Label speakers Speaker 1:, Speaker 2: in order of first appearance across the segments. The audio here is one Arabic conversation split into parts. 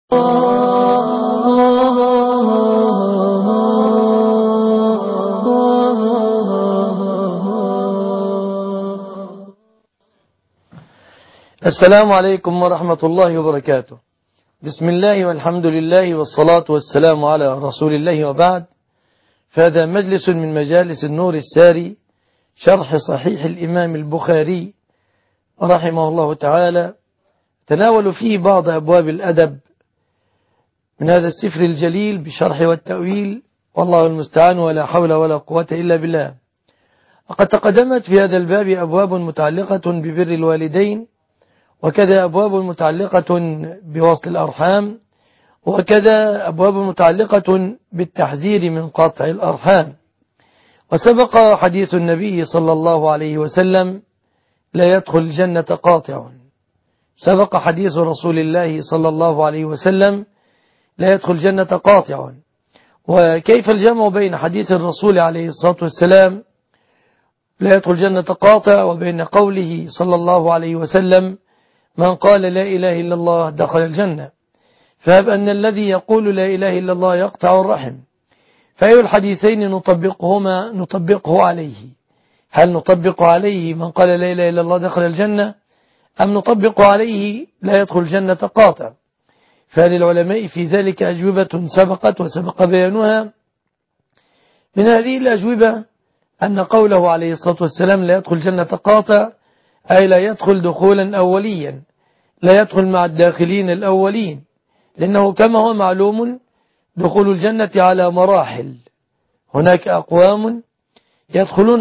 Speaker 1: السلام عليكم ورحمة الله وبركاته. بسم الله والحمد لله والصلاة والسلام على رسول الله وبعد. فهذا مجلس من مجالس النور الساري شرح صحيح الإمام البخاري رحمه الله تعالى، تناول فيه بعض أبواب الأدب من هذا السفر الجليل بشرح والتأويل، والله المستعان ولا حول ولا قوة إلا بالله. وقد تقدمت في هذا الباب أبواب متعلقة ببر الوالدين، وكذا أبواب متعلقة بوصل الأرحام، وكذا أبواب متعلقة بالتحذير من قطع الأرحام. وسبق حديث النبي صلى الله عليه وسلم: لا يدخل الجنة قاطع. سبق حديث رسول الله صلى الله عليه وسلم: لا يدخل الجنة قاطع. وكيف الجمع بين حديث الرسول عليه الصلاة والسلام لا يدخل الجنة قاطع وبين قوله صلى الله عليه وسلم: من قال لا إله إلا الله دخل الجنة؟ فهب أن الذي يقول لا إله إلا الله يقطع الرحم، فأي الحديثين نطبقه عليه؟ هل نطبق عليه من قال لا إله إلا الله دخل الجنة، أم نطبق عليه لا يدخل الجنة قاطع؟ فللعلماء في ذلك أجوبة سبقت وسبق بيانها. من هذه الأجوبة أن قوله عليه الصلاة والسلام لا يدخل الجنة قاطع أي لا يدخل دخولا أوليا، لا يدخل مع الداخلين الأولين، لأنه كما هو معلوم دخول الجنة على مراحل، هناك أقوام يدخلون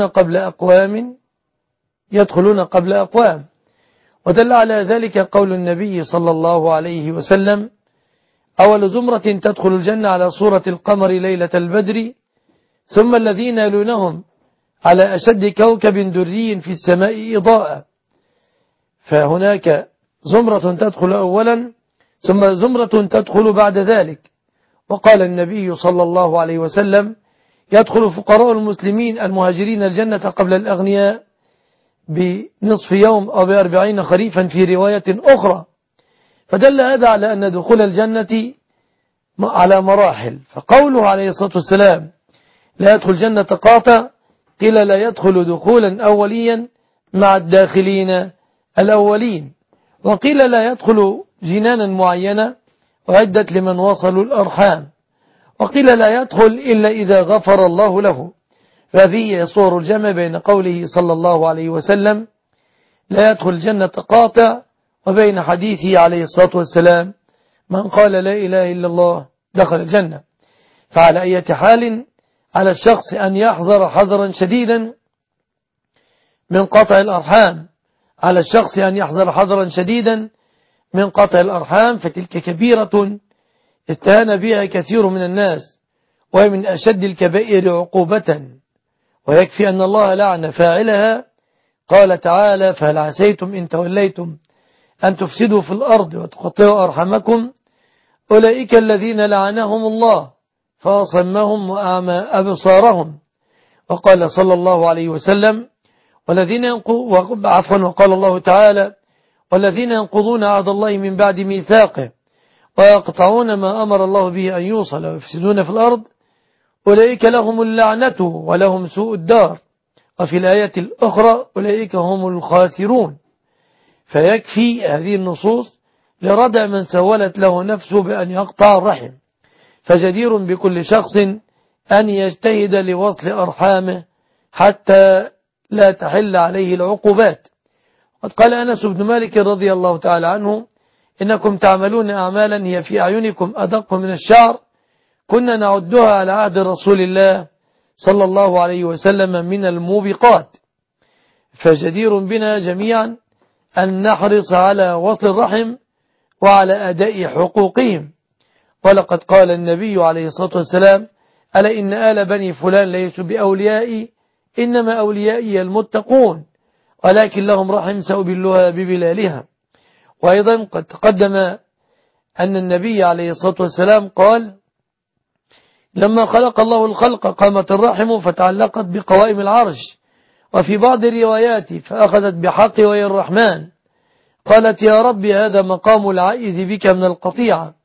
Speaker 1: قبل أقوام. ودل على ذلك قول النبي صلى الله عليه وسلم: أول زمرة تدخل الجنة على صورة القمر ليلة البدر، ثم الذين يلونهم على أشد كوكب دري في السماء إضاءة. فهناك زمرة تدخل أولا، ثم زمرة تدخل بعد ذلك. وقال النبي صلى الله عليه وسلم: يدخل فقراء المسلمين المهاجرين الجنة قبل الأغنياء بنصف يوم أو ب40 خريفا في رواية أخرى. فدل هذا على أن دخول الجنة على مراحل. فقوله عليه الصلاة والسلام لا يدخل الجنة قاطع، قيل لا يدخل دخولا أوليا مع الداخلين الأولين، وقيل لا يدخل جنانا معينة وعدت لمن وصلوا الأرحام، وقيل لا يدخل إلا إذا غفر الله له. فهذه صور الجمع بين قوله صلى الله عليه وسلم لا يدخل الجنة قاطع وبين حديثه عليه الصلاة والسلام من قال لا إله إلا الله دخل الجنة. فعلى أي حال على الشخص أن يحذر حذرا شديدا من قطع الأرحام، على الشخص أن يحذر حذرا شديدا من قطع الأرحام، فتلك كبيرة استهان بها كثير من الناس، وهي من أشد الكبائر عقوبة، ويكفي أن الله لعن فاعلها. قال تعالى: فهل عسيتم إن توليتم أن تفسدوا في الأرض وتقطعوا أرحامكم أولئك الذين لعنهم الله فأصمهم وأعمى أبصارهم. وقال صلى الله عليه وسلم وقال الله تعالى: والذين ينقضون عهد الله من بعد ميثاقه ويقطعون ما أمر الله به أن يوصل ويفسدون في الأرض أولئك لهم اللعنة ولهم سوء الدار. وفي الآية الأخرى أولئك هم الخاسرون. فيكفي هذه النصوص لردع من سولت له نفسه بأن يقطع الرحم، فجدير بكل شخص أن يجتهد لوصل أرحامه حتى لا تحل عليه العقوبات. قد قال أنس بن مالك رضي الله تعالى عنه: إنكم تعملون أعمالا هي في أعينكم أدق من الشعر، كنا نعدها على عهد رسول الله صلى الله عليه وسلم من الموبقات. فجدير بنا جميعا أن نحرص على وصل الرحم وعلى أداء حقوقهم. ولقد قال النبي عليه الصلاة والسلام: ألا إن آل بني فلان ليسوا بأوليائي، إنما أوليائي المتقون، ولكن لهم رحم سأبلها ببلالها. وأيضا قد تقدم أن النبي عليه الصلاة والسلام قال: لما خلق الله الخلق قامت الرحم فتعلقت بقوائم العرش، وفي بعض الروايات فأخذت بحق وهي الرحمن، قالت: يا رب هذا مقام العائذ بك من القطيعة،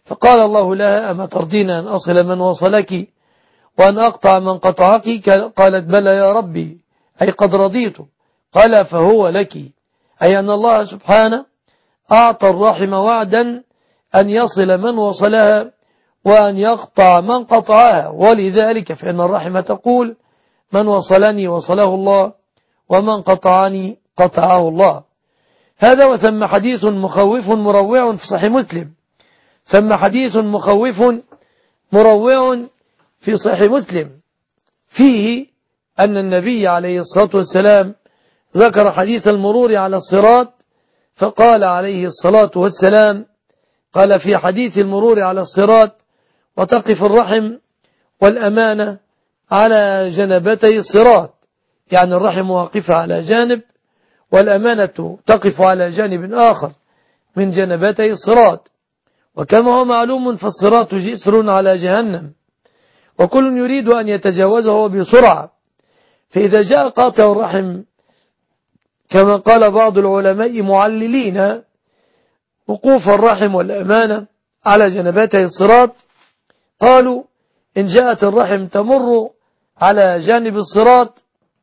Speaker 1: فقال الله لها: أما ترضين أن أصل من وصلك وأن أقطع من قطعك؟ قالت: بلى يا ربي، أي قد رضيت. قال: فهو لك، أي أن الله سبحانه أعطى الرحم وعدا أن يصل من وصلها وأن يقطع من قطعها. ولذلك فإن الرحم تقول: من وصلني وصله الله، ومن قطعني قطعه الله. هذا وثم حديث مخوف مروع في صحيح مسلم، ثم حديث مخوف مروع في صحيح مسلم فيه أن النبي عليه الصلاة والسلام ذكر حديث المرور على الصراط، فقال عليه الصلاة والسلام: قال في حديث المرور على الصراط: وتقف الرحم والأمانة على جنبتي الصراط، يعني الرحم واقفة على جانب، والأمانة تقف على جانب آخر من جنبتي الصراط. وكما هو معلوم فالصراط جسر على جهنم، وكل يريد أن يتجاوزه بسرعة، فإذا جاء قاطع الرحم كما قال بعض العلماء معللين وقوف الرحم والأمانة على جنبتي الصراط، قالوا: إن جاءت الرحم تمر على جانب الصراط،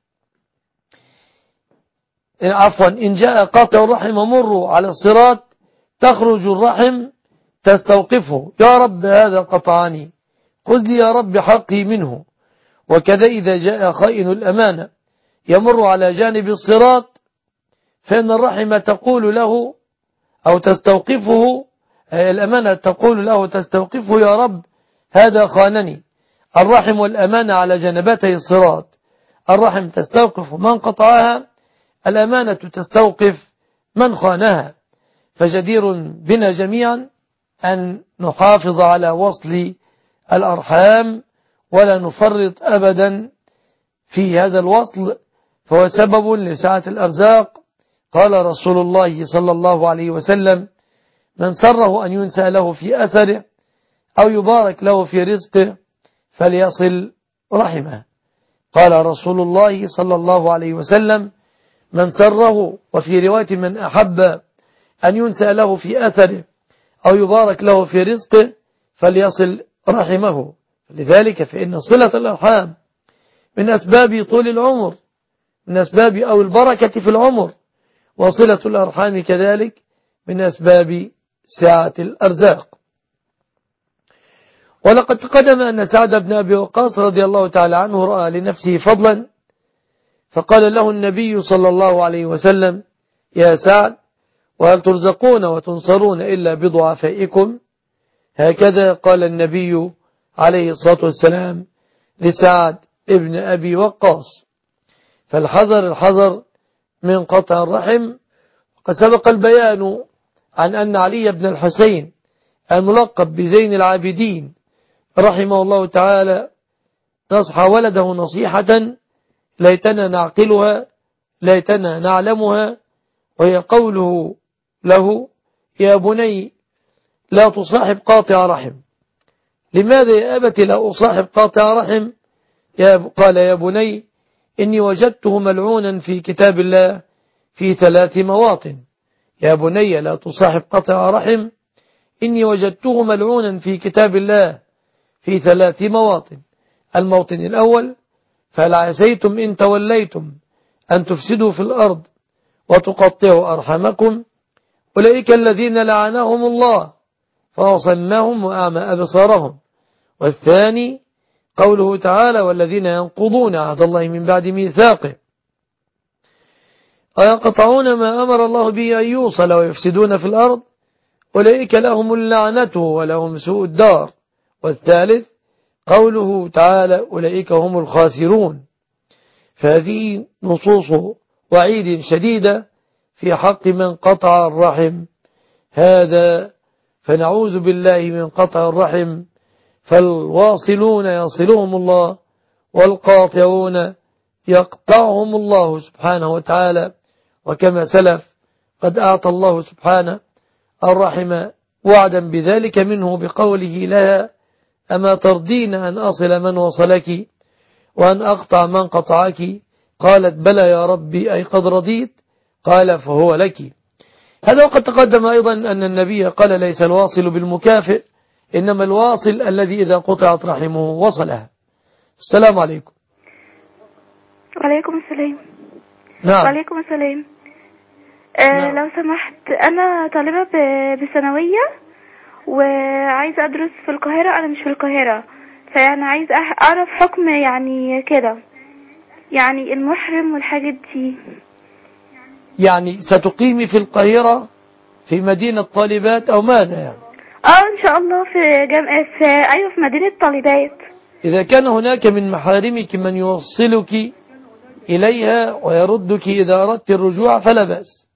Speaker 1: إن جاء قاطع الرحم مر على الصراط، تخرج الرحم تستوقفه: يا رب هذا قطعني، خذ لي يا رب حقي منه. وكذا إذا جاء خائن الأمانة يمر على جانب الصراط، فإن الرحم تقول له أو تستوقفه، الأمانة تقول له تستوقفه: يا رب هذا خانني. الرحم والأمانة على جنبتي الصراط، الرحم تستوقف من قطعها، الأمانة تستوقف من خانها. فجدير بنا جميعا أن نحافظ على وصل الأرحام ولا نفرط أبدا في هذا الوصل، فهو سبب لسعة الأرزاق. قال رسول الله صلى الله عليه وسلم: من سره أن ينسى له في أثره أو يبارك له في رزقه فليصل رحمه. قال رسول الله صلى الله عليه وسلم: من سره، وفي رواية من أحب أن ينسى له في أثره أو يبارك له في رزقه فليصل رحمه. لذلك فإن صلة الأرحام من أسباب طول العمر، من أسباب أو البركة في العمر، وصلة الأرحام كذلك من أسباب سعة الأرزاق. ولقد تقدم أن سعد بن أبي وقاص رضي الله تعالى عنه رأى لنفسه فضلا، فقال له النبي صلى الله عليه وسلم: يا سعد، وهل ترزقون وتنصرون إلا بضعفائكم؟ هكذا قال النبي عليه الصلاة والسلام لسعد ابن أبي وقاص. فالحذر الحذر من قطع الرحم. قد سبق البيان عن أن علي بن الحسين الملقب بزين العابدين رحمه الله تعالى نصح ولده نصيحة ليتنا نعقلها ليتنا نعلمها، وهي قوله له: يا بني لا تصاحب قاطع رحم. لماذا يا أبت لا أصاحب قاطع رحم؟ قال: يا بني إني وجدته ملعونا في كتاب الله في 3 مواطن. يا بني لا تصاحب قاطع رحم، إني وجدته ملعونا في كتاب الله في 3 مواطن. الموطن الأول: فهل عسيتم إن توليتم أن تفسدوا في الأرض وتقطعوا أرحمكم؟ أولئك الذين لعنهم الله فأصمهم وأعمى أبصارهم. والثاني قوله تعالى: والذين ينقضون عهد الله من بعد ميثاقه ويقطعون ما أمر الله به أن يوصل ويفسدون في الأرض أولئك لهم اللعنة ولهم سوء الدار. والثالث قوله تعالى: أولئك هم الخاسرون. فهذه نصوص وعيد شديدة في حق من قطع الرحم هذا، فنعوذ بالله من قطع الرحم. فالواصلون يصلهم الله، والقاطعون يقطعهم الله سبحانه وتعالى. وكما سلف قد أعطى الله سبحانه الرحم وعدا بذلك منه بقوله لها: أما ترضين أن أصل من وصلك وأن أقطع من قطعك؟ قالت: بلى يا ربي، أي قد رضيت. قال: فهو لك. هذا وقد تقدم أيضا أن النبي قال: ليس الواصل بالمكافئ، إنما الواصل الذي إذا قطعت رحمه وصلها. السلام عليكم.
Speaker 2: وعليكم السلام.
Speaker 1: نعم.
Speaker 2: وعليكم السلام.
Speaker 1: نعم.
Speaker 2: لو سمحت، أنا طالبة بثانوية وعايزة أدرس في القاهرة. أنا مش في القاهرة، فيعني عايز أعرف حكم يعني كده، يعني المحرم والحاجات دي.
Speaker 1: يعني ستقيمي في القاهرة في مدينة طالبات أو ماذا يعني؟
Speaker 2: إن شاء الله في مدينة طالبات.
Speaker 1: إذا كان هناك من محارمك من يوصلك إليها ويردك إذا أردت الرجوع فلا بأس.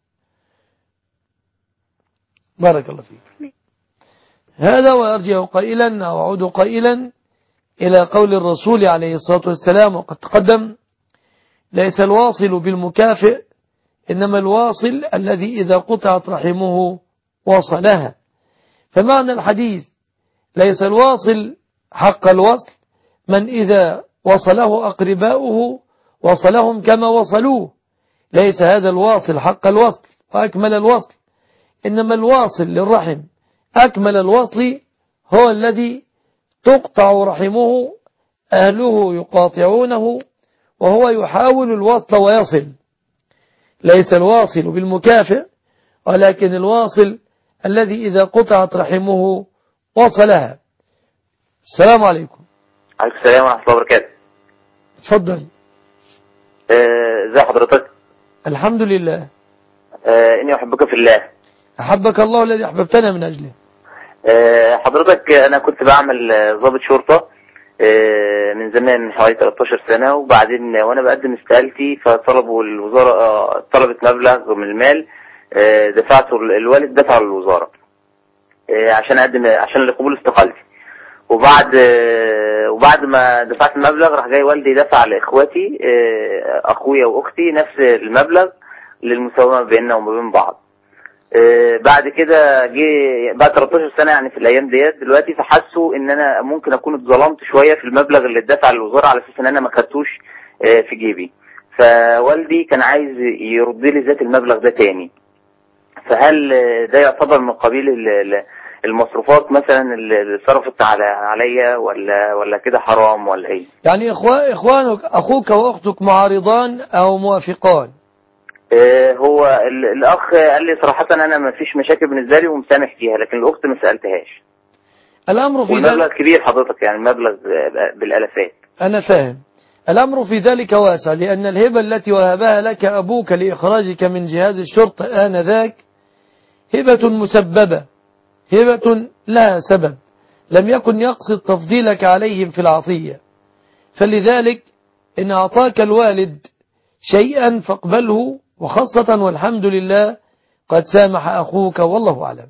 Speaker 1: بارك الله فيك. هذا وأرجع قائلا أو أعود قائلا إلى قول الرسول عليه الصلاة والسلام وقد تقدم: ليس الواصل بالمكافئ، إنما الواصل الذي إذا قطعت رحمه وصلها. فمعنى الحديث ليس الواصل حق الوصل من إذا وصله أقرباؤه وصلهم كما وصلوه، ليس هذا الواصل حق الوصل وأكمل الوصل، إنما الواصل للرحم أكمل الوصل هو الذي تقطع رحمه، أهله يقاطعونه وهو يحاول الوصل ويصل. ليس الواصل بالمكافئ، ولكن الواصل الذي إذا قطعت رحمه وصلها. السلام عليكم.
Speaker 3: عليكم السلام ورحمة الله وبركاته.
Speaker 1: تفضل.
Speaker 3: ازي حضرتك؟
Speaker 1: الحمد لله.
Speaker 3: إني أحبك في الله.
Speaker 1: أحبك الله الذي أحببتنا من أجله.
Speaker 3: حضرتك أنا كنت بعمل ضابط شرطة من زمان، من حوالي 13 سنة، وبعدين وأنا بقدم استقالتي فطلبوا الوزارة طلبت مبلغ من المال، دفعته الوالد دفعه للوزارة عشان لقبول استقالتي. وبعد ما دفعت المبلغ راح جاي والدي دفع لاخواتي اخويا واختي نفس المبلغ للمساومه بيننا وما بين بعض. بعد كده جه بعد 13 سنه يعني في الايام ديت دلوقتي، فحسوا ان انا ممكن اكون اتظلمت شويه في المبلغ اللي اتدفع للوزاره على اساس ان انا ما خدتوش في جيبي، فوالدي كان عايز يرد لي ذات المبلغ ده تاني. فهل ده يعتبر من قبيل المصروفات مثلا اللي صرفت عليا ولا كده حرام ولا ايه؟
Speaker 1: يعني اخوانك اخوك واختك معارضان او موافقان؟
Speaker 3: هو الاخ قال لي صراحة انا ما فيش مشاكل بالنسبة لي ومسامح فيها، لكن الاخت ما سألتهاش.
Speaker 1: الامر في
Speaker 3: والمبلغ كبير حضرتك، يعني مبلغ بالالافات.
Speaker 1: انا فاهم. الامر في ذلك واسع، لان الهبة التي وهبها لك ابوك لاخراجك من جهاز الشرطة انذاك هبة مسببة، هبة لها سبب، لم يكن يقصد تفضيلك عليهم في العطية. فلذلك إن أعطاك الوالد شيئا فاقبله، وخاصة والحمد لله قد سامح أخوك والله أعلم.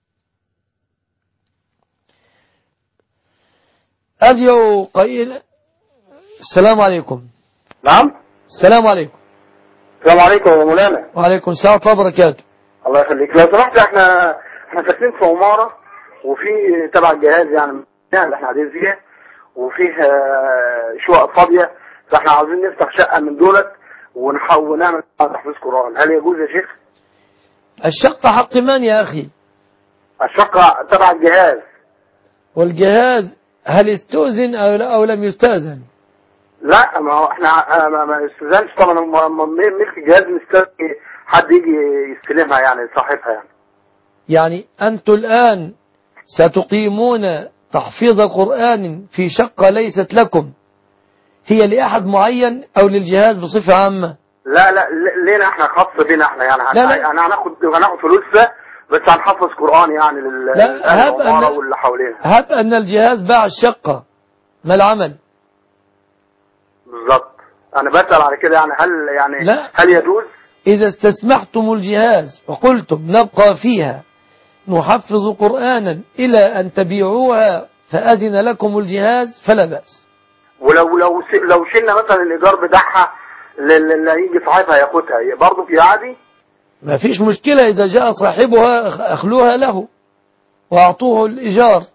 Speaker 1: أرجو قائل. السلام عليكم.
Speaker 4: نعم.
Speaker 1: السلام عليكم.
Speaker 4: السلام عليكم يا مولانا.
Speaker 1: وعليكم السلام ورحمة الله وبركاته.
Speaker 4: الله يخليك. لو سمحت، احنا ساكنين في عمارة، وفي تبع الجهاز يعني اللي احنا قاعدين فيها، وفيه شقق فاضية، فاحنا عاوزين نفتح شقة من دولت ونعمل تحفيظ قرآن. هل يجوز يا شيخ؟
Speaker 1: الشقة حق من يا أخي؟
Speaker 4: الشقة تبع الجهاز.
Speaker 1: والجهاز هل استؤذن أو لم يستأذن؟
Speaker 4: لا، ما هو احنا ما استاذنش طبعا. ملك الجهاز مستني حد يجي يستلمها، يعني صاحبها.
Speaker 1: يعني أنتم الآن ستقيمون تحفيظ قرآن في شقة ليست لكم، هي لأحد معين أو للجهاز بصفة عامة؟
Speaker 4: لا لينا احنا، خاص بينا احنا، يعني هناخد فلوس بس هنحفظ قرآن يعني للعمارة واللي حوالينا.
Speaker 1: هب أن الجهاز باع الشقة، ما العمل؟
Speaker 4: بالظبط، أنا بسأل على كده، يعني هل يجوز؟
Speaker 1: إذا استسمحتم الجهاز وقلتم نبقى فيها نحفظ قرآنا إلى أن تبيعوها فأذن لكم الجهاز فلا بأس.
Speaker 4: ولو شلنا مثلا الإيجار بتاعها اللي يجي صاحبها ياخدها برضه في عادي؟
Speaker 1: ما فيش مشكلة، إذا جاء صاحبها أخلوها له وأعطوه الإيجار.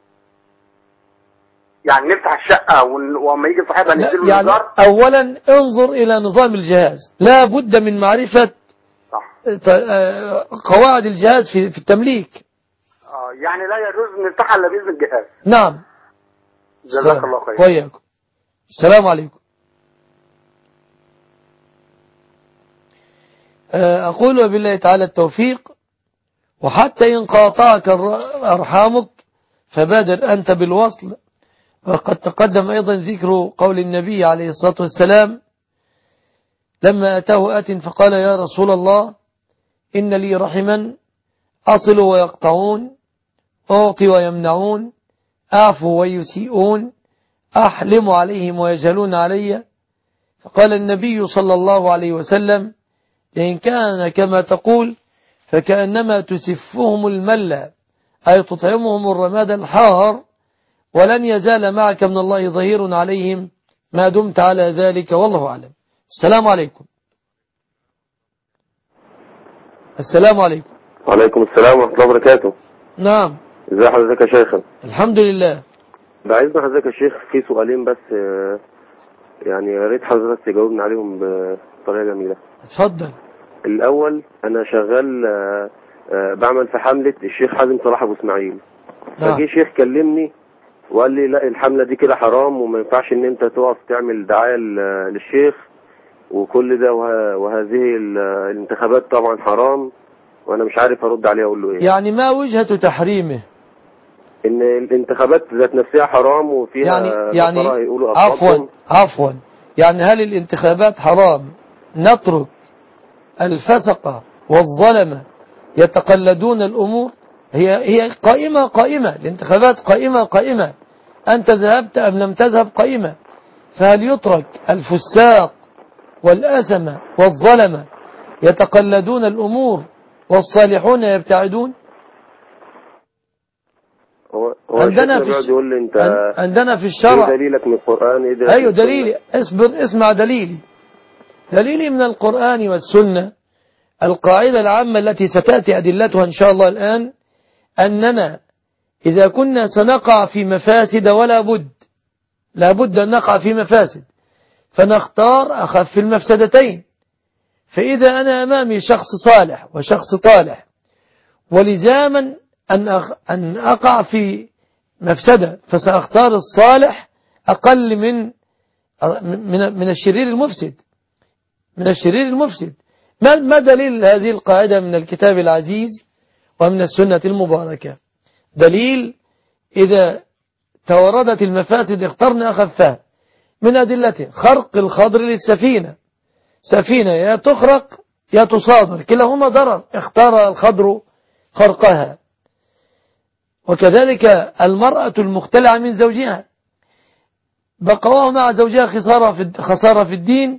Speaker 4: يعني نفتح الشقة وما يجي صاحبها نديله
Speaker 1: يعني
Speaker 4: الإيجار؟
Speaker 1: أولا انظر إلى نظام الجهاز، لا بد من معرفة قواعد الجهاز في التمليك.
Speaker 4: يعني لا يجوز نفتحها الا باذن الجهاز.
Speaker 1: نعم.
Speaker 4: جزاك الله خير.
Speaker 1: وإياكم. السلام عليكم. أقول وبالله تعالى التوفيق. وحتى إن قاطعك أرحامك فبادر أنت بالوصل. وقد تقدم أيضا ذكر قول النبي عليه الصلاة والسلام لما أتاه آت فقال يا رسول الله إن لي رحما أصل ويقطعون، أعطي ويمنعون، أعفو ويسيئون، أحلم عليهم ويجهلون علي. فقال النبي صلى الله عليه وسلم لئن كان كما تقول فكأنما تسفهم الملة، أي تطعمهم الرماد الحار، ولن يزال معك من الله ظهير عليهم ما دمت على ذلك، والله أعلم. السلام عليكم. السلام عليكم.
Speaker 5: وعليكم السلام ورحمة الله وبركاته.
Speaker 1: نعم.
Speaker 5: ازي حضرتك يا شيخ؟
Speaker 1: الحمد لله.
Speaker 5: بعايزنا حضرتك يا شيخ في سؤالين بس، يعني يا ريت حضرتك تجاوبني عليهم بطريقة جميلة.
Speaker 1: اتفضل.
Speaker 5: الأول أنا شغال بعمل في حملة الشيخ حازم صلاح أبو إسماعيل.
Speaker 1: نعم.
Speaker 5: فجي شيخ كلمني وقال لي لا الحملة دي كده حرام وما ينفعش إن أنت تقف تعمل دعاية للشيخ وكل ده، وهذه الانتخابات طبعا حرام، وأنا مش عارف أرد عليه أقول له إيه.
Speaker 1: يعني ما وجهة تحريمه؟
Speaker 5: إن الانتخابات ذات نفسها حرام وفيها
Speaker 1: يعني
Speaker 5: يقولوا
Speaker 1: عفوا يعني هل الانتخابات حرام نترك الفسقة والظلمة يتقلدون الأمور؟ هي قائمة الانتخابات قائمة أنت ذهبت أم لم تذهب قائمة. فهل يترك الفساق والأسمة والظلمة يتقلدون الأمور والصالحون يبتعدون؟ عندنا في الشرع
Speaker 5: ايه دليلك من القرآن؟ ايه
Speaker 1: ايوه دليلي، اسمع دليلي من القرآن والسنة. القاعدة العامة التي ستأتي أدلتها إن شاء الله الآن أننا إذا كنا سنقع في مفاسد لابد أن نقع في مفاسد فنختار أخف المفسدتين. فإذا أنا أمامي شخص صالح وشخص طالح ولزاما أن أقع في مفسدة فسأختار الصالح أقل من الشرير المفسد. ما دليل هذه القاعدة من الكتاب العزيز ومن السنة المباركة؟ دليل إذا توردت المفاسد اخترنا أخفها. من أدلته خرق الخضر للسفينة، سفينة يا تخرق يا تصادر، كلاهما ضرر، اختار الخضر خرقها. وكذلك المرأة المختلعة من زوجها، بقواه مع زوجها خسارة في الدين،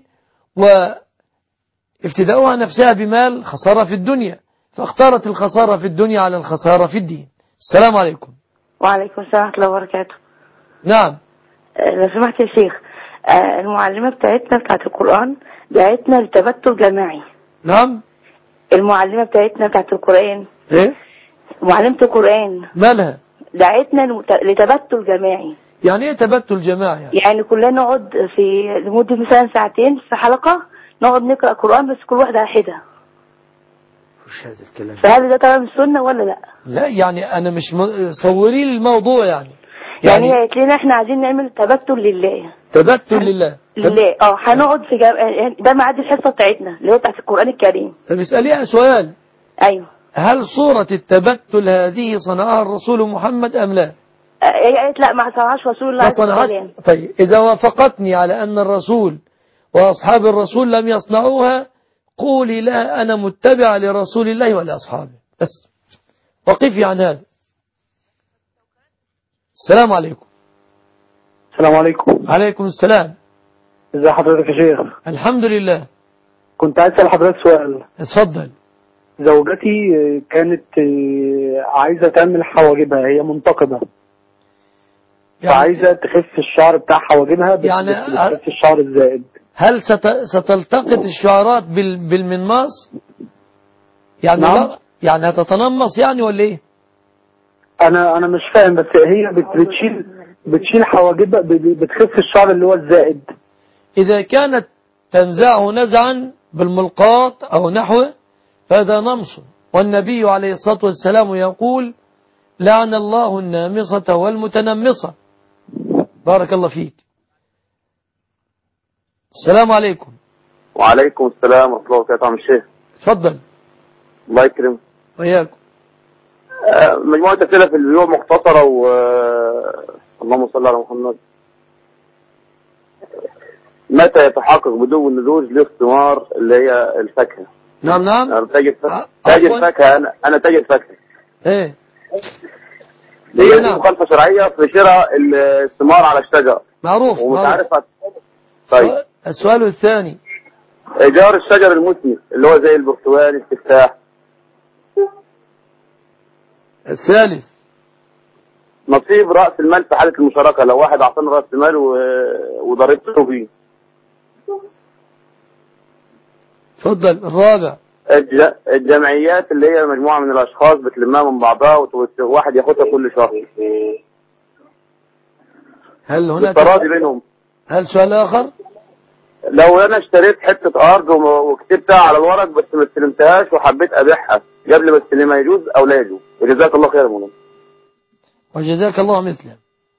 Speaker 1: وافتداؤها نفسها بمال خسارة في الدنيا، فاختارت الخسارة في الدنيا على الخسارة في الدين. السلام عليكم.
Speaker 6: وعليكم السلام ورحمة الله وبركاته.
Speaker 1: نعم.
Speaker 6: لو سمحت يا شيخ، المعلمة بتاعت القرآن دعتنا لتبتل جماعي.
Speaker 1: نعم.
Speaker 6: المعلمة بتاعت القرآن،
Speaker 1: ايه؟
Speaker 6: معلمة القرآن
Speaker 1: مالها؟
Speaker 6: دعتنا لتبتل جماعي.
Speaker 1: يعني ايه تبتل جماعي؟
Speaker 6: يعني كلنا نقعد في لمدة مثلا ساعتين في حلقة نقعد نقرأ القرآن بس كل واحدة على حدة.
Speaker 1: وش هذا الكلام؟
Speaker 6: فهل ده تمام السنة ولا لا؟
Speaker 1: لا يعني أنا مش صوري لي الموضوع يعني
Speaker 6: هي قالت لنا احنا عايزين نعمل تبتل لله.
Speaker 1: تبتل لله
Speaker 6: هنقعد في ده ميعاد الحصة بتاعتنا اللي هي بتاعت القرآن الكريم.
Speaker 1: طب اسأليها سؤال.
Speaker 6: ايوه.
Speaker 1: هل صورة التبتل هذه صنعها الرسول محمد أم لا؟
Speaker 6: هي قالت لا ما صنعهاش رسول الله صلى الله عليه وسلم.
Speaker 1: طيب إذا وافقتني على أن الرسول وأصحاب الرسول لم يصنعوها قولي لا أنا متبع لرسول الله ولأصحابه بس، وقفي عن هذا. السلام عليكم.
Speaker 4: السلام عليكم.
Speaker 1: عليكم السلام.
Speaker 4: ازي حضرتك يا شيخ؟
Speaker 1: الحمد لله.
Speaker 4: كنت عايز اسال حضرتك سؤال.
Speaker 1: اتفضل.
Speaker 4: زوجتي كانت عايزة تعمل حواجبها، هي منتقبة يعني فعايزة تخف الشعر بتاع حواجبها بس
Speaker 1: يعني
Speaker 4: تخف الشعر الزائد.
Speaker 1: هل ستلتقط الشعرات بالمنماص يعني؟
Speaker 4: نعم.
Speaker 1: يعني هتتنمص يعني ولا ايه؟
Speaker 4: انا مش فاهم، بس هي بتشيل حواجبها بتخف الشعر اللي هو الزائد.
Speaker 1: اذا كانت تنزعه نزعا بالملقاط او نحوه فهذا نمص، والنبي عليه الصلاة والسلام يقول لعن الله النامصة والمتنمصة. بارك الله فيك. السلام عليكم.
Speaker 5: وعليكم السلام ورحمة الله وبركاته. عم الشيخ
Speaker 1: تفضل.
Speaker 5: الله يكرم
Speaker 1: وإياكم.
Speaker 5: مجموعة أسئلة في البيوع مختصرة اللهم صل على محمد. متى يتحقق بدو النضوج لاختمار اللي هي الفاكهة؟
Speaker 1: نعم.
Speaker 5: أنا تاجر فاكهة. أنا تاجر فاكهة.
Speaker 1: إيه.
Speaker 5: هي
Speaker 1: نعم.
Speaker 5: مخالفة شرعية في شراء الثمار على الشجر.
Speaker 1: معروف.
Speaker 5: ومش عارف.
Speaker 1: طيب السؤال الثاني.
Speaker 5: إيجار الشجر المثمر اللي هو زي البرتقال التفاح.
Speaker 1: الثالث.
Speaker 5: نصيب رأس المال في حالة المشاركة، لو واحد أعطاني رأس المال وضربته بيه.
Speaker 1: تفضل. الرابع.
Speaker 5: الجمعيات اللي هي مجموعة من الأشخاص بتلمها من بعضها وواحد ياخدها كل شهر.
Speaker 1: هل هناك
Speaker 5: التراضي بينهم.
Speaker 1: هل سؤال آخر؟
Speaker 5: لو أنا اشتريت حتة أرض وكتبتها على الورق بس ما استلمتهاش وحبيت أبيعها قبل ما استلمها، يجوز أو لا يجوز؟ وجزاك الله خير يا مولانا.
Speaker 1: وجزاك الله مثله.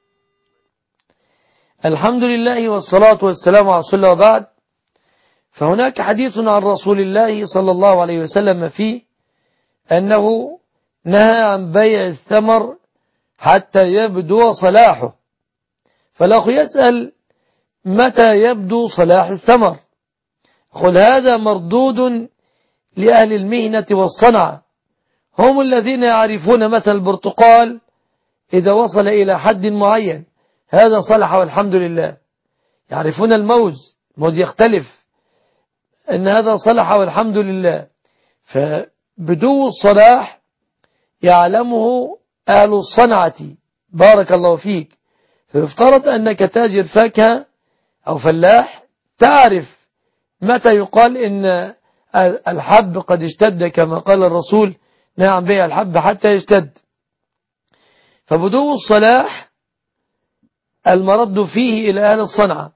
Speaker 1: الحمد لله والصلاة والسلام على رسول الله وبعد. فهناك حديث عن رسول الله صلى الله عليه وسلم فيه أنه نهى عن بيع الثمر حتى يبدو صلاحه. فالأخ يسأل متى يبدو صلاح الثمر؟ قل هذا مردود لأهل المهنة والصنعة، هم الذين يعرفون مثل البرتقال إذا وصل إلى حد معين هذا صلح والحمد لله. يعرفون الموز يختلف أن هذا صلح والحمد لله. فبدو الصلاح يعلمه أهل الصنعة. بارك الله فيك. فيفترض أنك تاجر فاكهة أو فلاح تعرف متى يقال إن الحب قد اشتد، كما قال الرسول نعم بيع الحب حتى يشتد. فبدو الصلاح المرد فيه إلى أهل الصنعة.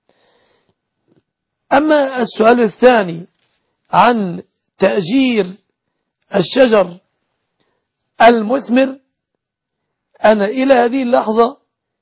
Speaker 1: أما السؤال الثاني عن تأجير الشجر المثمر، أنا إلى هذه اللحظة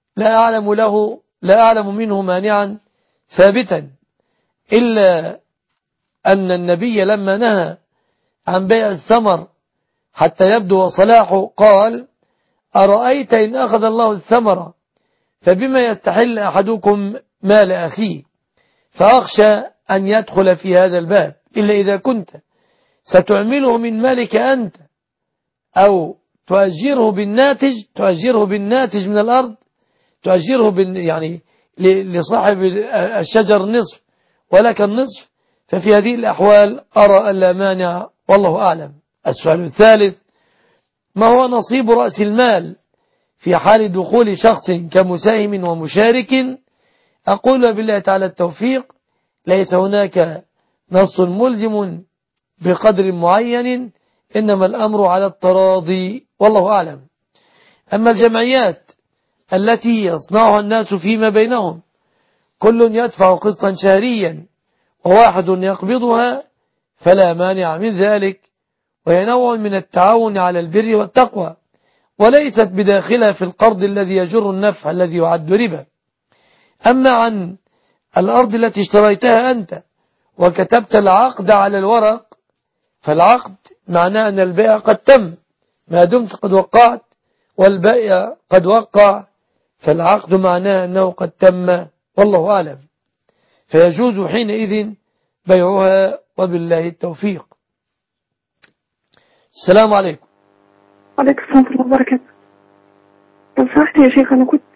Speaker 1: لا أعلم منه مانعا ثابتا، إلا أن النبي لما نهى عن بيع الثمر حتى يبدو صلاحه قال أرأيت إن أخذ الله الثمر فبما يستحل أحدكم مال أخيه، فأخشى أن يدخل في هذا الباب إلا إذا كنت ستعمله من مالك أنت أو تؤجره بالناتج من الأرض، تؤجره يعني لصاحب الشجر النصف ولك النصف، ففي هذه الأحوال أرى أن لا مانع والله أعلم. السؤال الثالث ما هو نصيب رأس المال في حال دخول شخص كمساهم ومشارك؟ أقول بالله تعالى التوفيق ليس هناك نص ملزم بقدر معين، إنما الأمر على التراضي والله أعلم. أما الجمعيات التي يصنعها الناس فيما بينهم كل يدفع قسطا شهريا وواحد يقبضها فلا مانع من ذلك، وهي نوع من التعاون على البر والتقوى، وليست بداخلها في القرض الذي يجر النفع الذي يعد ربا. أما عن الأرض التي اشتريتها أنت وكتبت العقد على الورق، فالعقد معناه أن البيع قد تم ما دمت قد وقعت، والبيع قد وقع، فالعقد معناه أنه قد تم والله أعلم، فيجوز حينئذ بيعها وبالله التوفيق. السلام عليكم.
Speaker 7: وعليكم السلام ورحمة الله وبركاته. لو سمحت يا شيخ، أنا كنت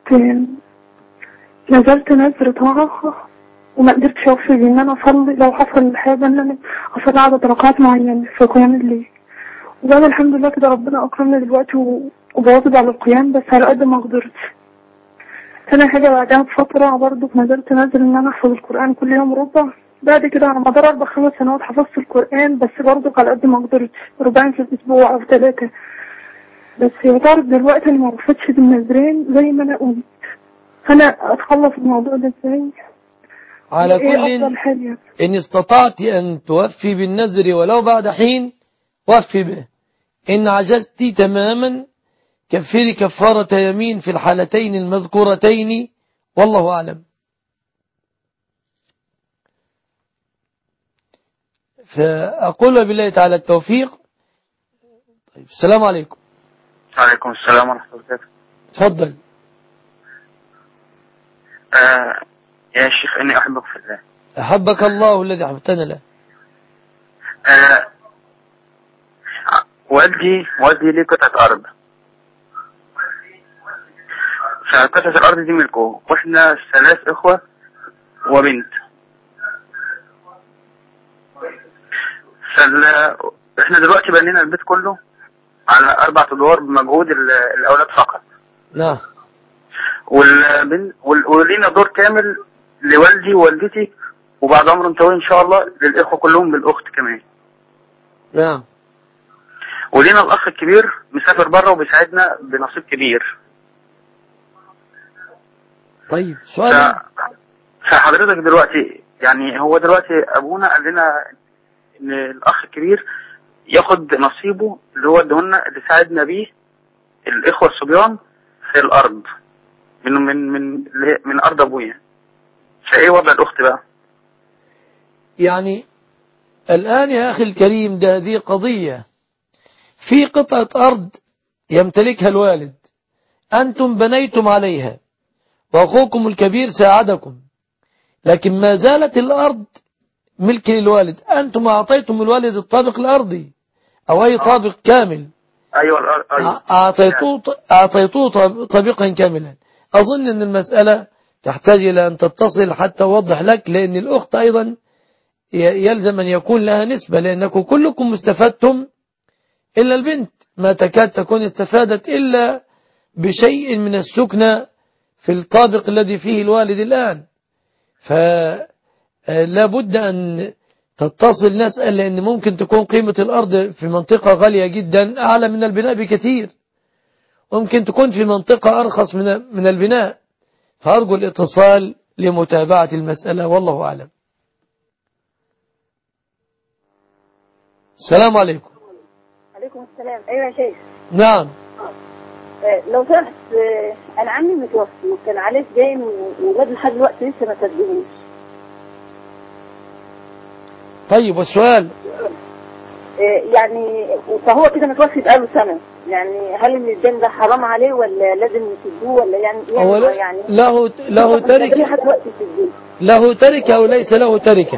Speaker 7: نزلت نذر طاعة وما قدرتش أوفي بإن أنا أصلي، لو حصل حاجة إن أنا أصلي عدد ركعات معينة في قيام الليل، وأنا الحمد لله كده ربنا أكرمني دلوقتي وبواظب على القيام بس على قد ما قدرت. ثاني حاجة بعدها بفترة برضه نزلت نذر إن أنا أحفظ القرآن كل يوم ربع. بعد كده على مدار 4-5 سنوات حفظت القرآن بس برضه على قد ما قدرت، ربعين في الأسبوع أو 3. بس يعترض دلوقتي أنا ما وفتش بالنذرين زي ما أنا قلت، أنا أتخلص الموضوع ده إزاي؟
Speaker 1: على كل إن استطعت أن توفي بالنذر ولو بعد حين وفي به، إن عجزت تماما كفري كفارة يمين في الحالتين المذكورتين، والله أعلم. فأقول بالله تعالى التوفيق. طيب، السلام عليكم.
Speaker 8: وعليكم السلام ورحمة الله وبركاته.
Speaker 1: تفضل.
Speaker 8: يا شيخ إني أحبك في الله.
Speaker 1: أحبك الله الذي أحببتنا له.
Speaker 8: والدي ليه قطعة أرض، فقطعة الأرض دي ملكه، وإحنا 3 إخوة وبنت. إحنا دلوقتي بنينا البيت كله على 4 أدوار بمجهود الأولاد فقط.
Speaker 1: نعم.
Speaker 8: ولينا دور كامل لوالدي ووالدتي، وبعد عمر طويل إن شاء الله للإخوة كلهم بالأخت كمان.
Speaker 1: نعم.
Speaker 8: ولينا الأخ الكبير مسافر بره وبيساعدنا بنصيب كبير.
Speaker 1: طيب، سؤال.
Speaker 8: فحضرتك دلوقتي يعني هو دلوقتي أبونا قال لنا إن الأخ الكبير ياخد نصيبه اللي هو ادهولنا اللي ساعدنا بيه الإخوة الصبيان في الأرض من أرض أبويا. فإيه وضع الأخت بقى؟
Speaker 1: يعني الآن يا أخي الكريم، هذه قضية في قطعة أرض يمتلكها الوالد، أنتم بنيتم عليها وأخوكم الكبير ساعدكم، لكن ما زالت الأرض ملك للوالد. أنتم أعطيتم الوالد الطابق الأرضي أو أي طابق كامل.
Speaker 8: أيوة.
Speaker 1: أعطيتوه طابقا كاملا. أظن أن المسألة تحتاج إلى أن تتصل حتى أوضح لك، لأن الأخت أيضا يلزم أن يكون لها نسبة، لأنكم كلكم استفدتم إلا البنت، ما تكاد تكون استفادت إلا بشيء من السكنة في الطابق الذي فيه الوالد الآن. فلا بد أن تتصل نسأل، لأن ممكن تكون قيمة الأرض في منطقة غالية جدا أعلى من البناء بكثير، ممكن تكون في منطقة أرخص من البناء. فأرجو الاتصال لمتابعة المسألة، والله أعلم. السلام عليكم.
Speaker 9: عليكم السلام. أيوة يا شيخ.
Speaker 1: نعم.
Speaker 9: لو سمحت، أنا عمي متوفي وكان عليه دين وجاب لحد دلوقتي لسه ما سددوش.
Speaker 1: طيب، والسؤال؟
Speaker 9: يعني فهو كده متوفي بقاله سنة، يعني هل ان الدين ده حرام عليه ولا لازم يسدوه ولا يعني
Speaker 1: له تركة؟ له تركة أو ليس له تركة؟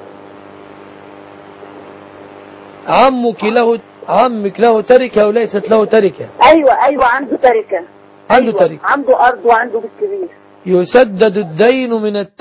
Speaker 1: عمك له تركة أو ليست له تركة؟
Speaker 9: أيوة عنده تركة.
Speaker 1: تركة،
Speaker 9: عنده أرض وعنده بيت كبير.
Speaker 1: يسدد الدين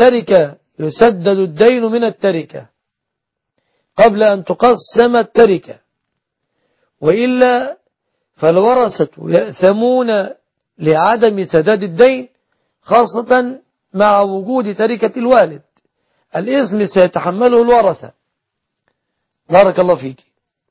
Speaker 1: من التركة قبل أن تقسم التركة، وإلا فالورثة يأثمون لعدم سداد الدين، خاصة مع وجود تركة الوالد. الإثم سيتحمله الورثة. بارك الله فيك.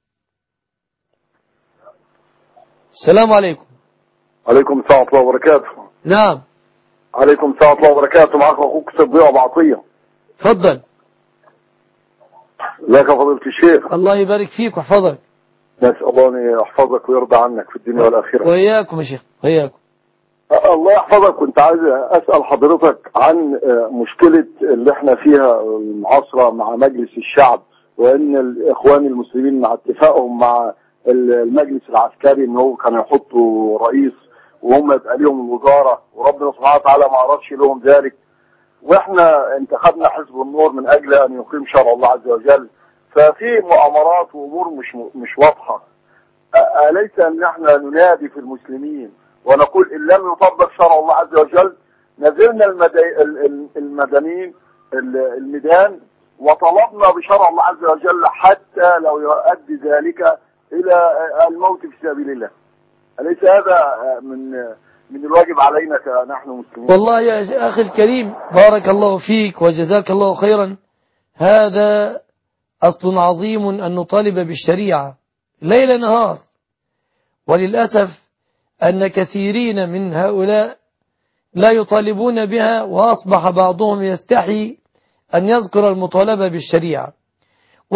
Speaker 1: السلام عليكم.
Speaker 10: عليكم السلام ورحمة الله وبركاته.
Speaker 1: نعم.
Speaker 10: عليكم السلام ورحمة الله وبركاته. معك أخوك صديق أبو عطية.
Speaker 1: تفضل.
Speaker 10: ازيك يا فضيلة الشيخ؟
Speaker 1: الله يبارك فيك ويحفظك.
Speaker 10: نسأل الله أن يحفظك ويرضى عنك في الدنيا والآخرة.
Speaker 1: وإياكم يا شيخ، وإياكم.
Speaker 10: الله يحفظك. كنت عايز أسأل حضرتك عن مشكلة اللي احنا فيها المعاصرة مع مجلس الشعب، وأن الإخوان المسلمين مع اتفاقهم مع المجلس العسكري ان هو كانوا يحطوا رئيس وهم يبقى لهم الوزارة، وربنا سبحانه وتعالى ما عرفش لهم ذلك، واحنا انتخبنا حزب النور من اجل ان يقيم شرع الله عز وجل. ففي مؤامرات وامور مش واضحة. أليس ان احنا ننادي في المسلمين ونقول ان لم يطبق شرع الله عز وجل نزلنا المدنيين الميدان وطلبنا بشرع الله عز وجل حتى لو يؤدي ذلك إلى الموت في سبيل الله؟ أليس هذا من الواجب علينا كنحن مسلمين؟
Speaker 1: والله يا أخي الكريم، بارك الله فيك وجزاك الله خيرا. هذا أصل عظيم أن نطالب بالشريعة ليل نهار، وللأسف أن كثيرين من هؤلاء لا يطالبون بها، وأصبح بعضهم يستحي أن يذكر المطالبة بالشريعة،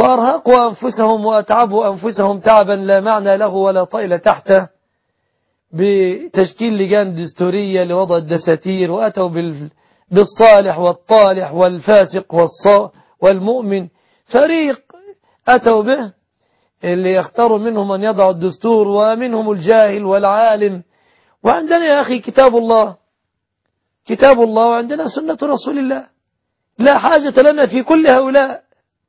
Speaker 1: وأرهقوا أنفسهم وأتعبوا أنفسهم تعبا لا معنى له ولا طائل تحته بتشكيل لجان دستورية لوضع الدساتير، وأتوا بالصالح والطالح والفاسق والمؤمن، فريق أتوا به اللي يختاروا منهم من يضع الدستور، ومنهم الجاهل والعالم. وعندنا يا أخي كتاب الله، وعندنا سنة رسول الله. لا حاجة لنا في كل هؤلاء،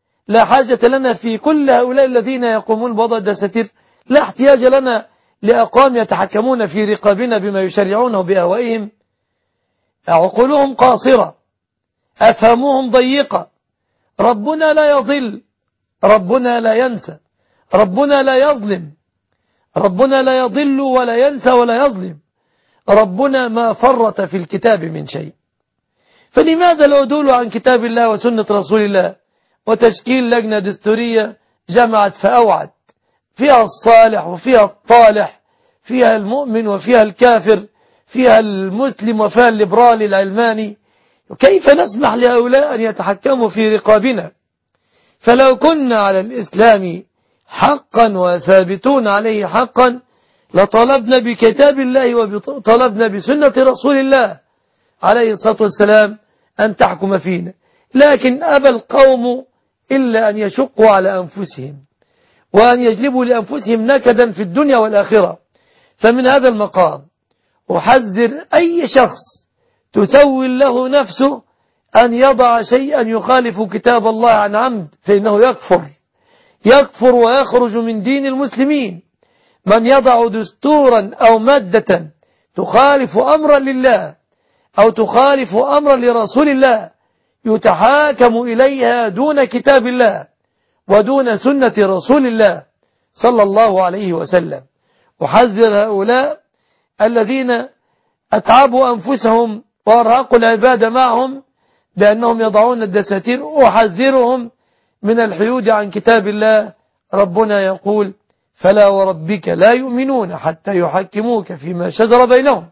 Speaker 1: الذين يقومون بوضع الدساتير. لا احتياج لنا لأقوام يتحكمون في رقابنا بما يشرعونه بأهوائهم. عقولهم قاصرة، أفهمهم ضيقة. ربنا لا يضل، ربنا لا ينسى، ربنا لا يظلم، ربنا لا يضل ولا ينسى ولا يظلم. ربنا ما فرط في الكتاب من شيء. فلماذا العدول عن كتاب الله وسنة رسول الله وتشكيل لجنة دستورية جمعت فأوعد، فيها الصالح وفيها الطالح، فيها المؤمن وفيها الكافر، فيها المسلم وفيها الليبرالي العلماني؟ وكيف نسمح لهؤلاء أن يتحكموا في رقابنا؟ فلو كنا على الإسلام حقا وثابتون عليه حقا لطلبنا بكتاب الله وطلبنا بسنة رسول الله عليه الصلاة والسلام أن تحكم فينا. لكن أبى القوم إلا أن يشقوا على أنفسهم وأن يجلبوا لأنفسهم نكدا في الدنيا والآخرة. فمن هذا المقام أحذر أي شخص تسول له نفسه أن يضع شيئا يخالف كتاب الله عن عمد، فإنه يكفر ويخرج من دين المسلمين. من يضع دستورا أو مادة تخالف أمرا لله أو تخالف أمرا لرسول الله يتحاكم إليها دون كتاب الله ودون سنة رسول الله صلى الله عليه وسلم. أحذر هؤلاء الذين أتعبوا أنفسهم وأرهقوا العبادة معهم بأنهم يضعون الدساتير، أحذرهم من الحيود عن كتاب الله. ربنا يقول: فلا وربك لا يؤمنون حتى يحكموك فيما شجر بينهم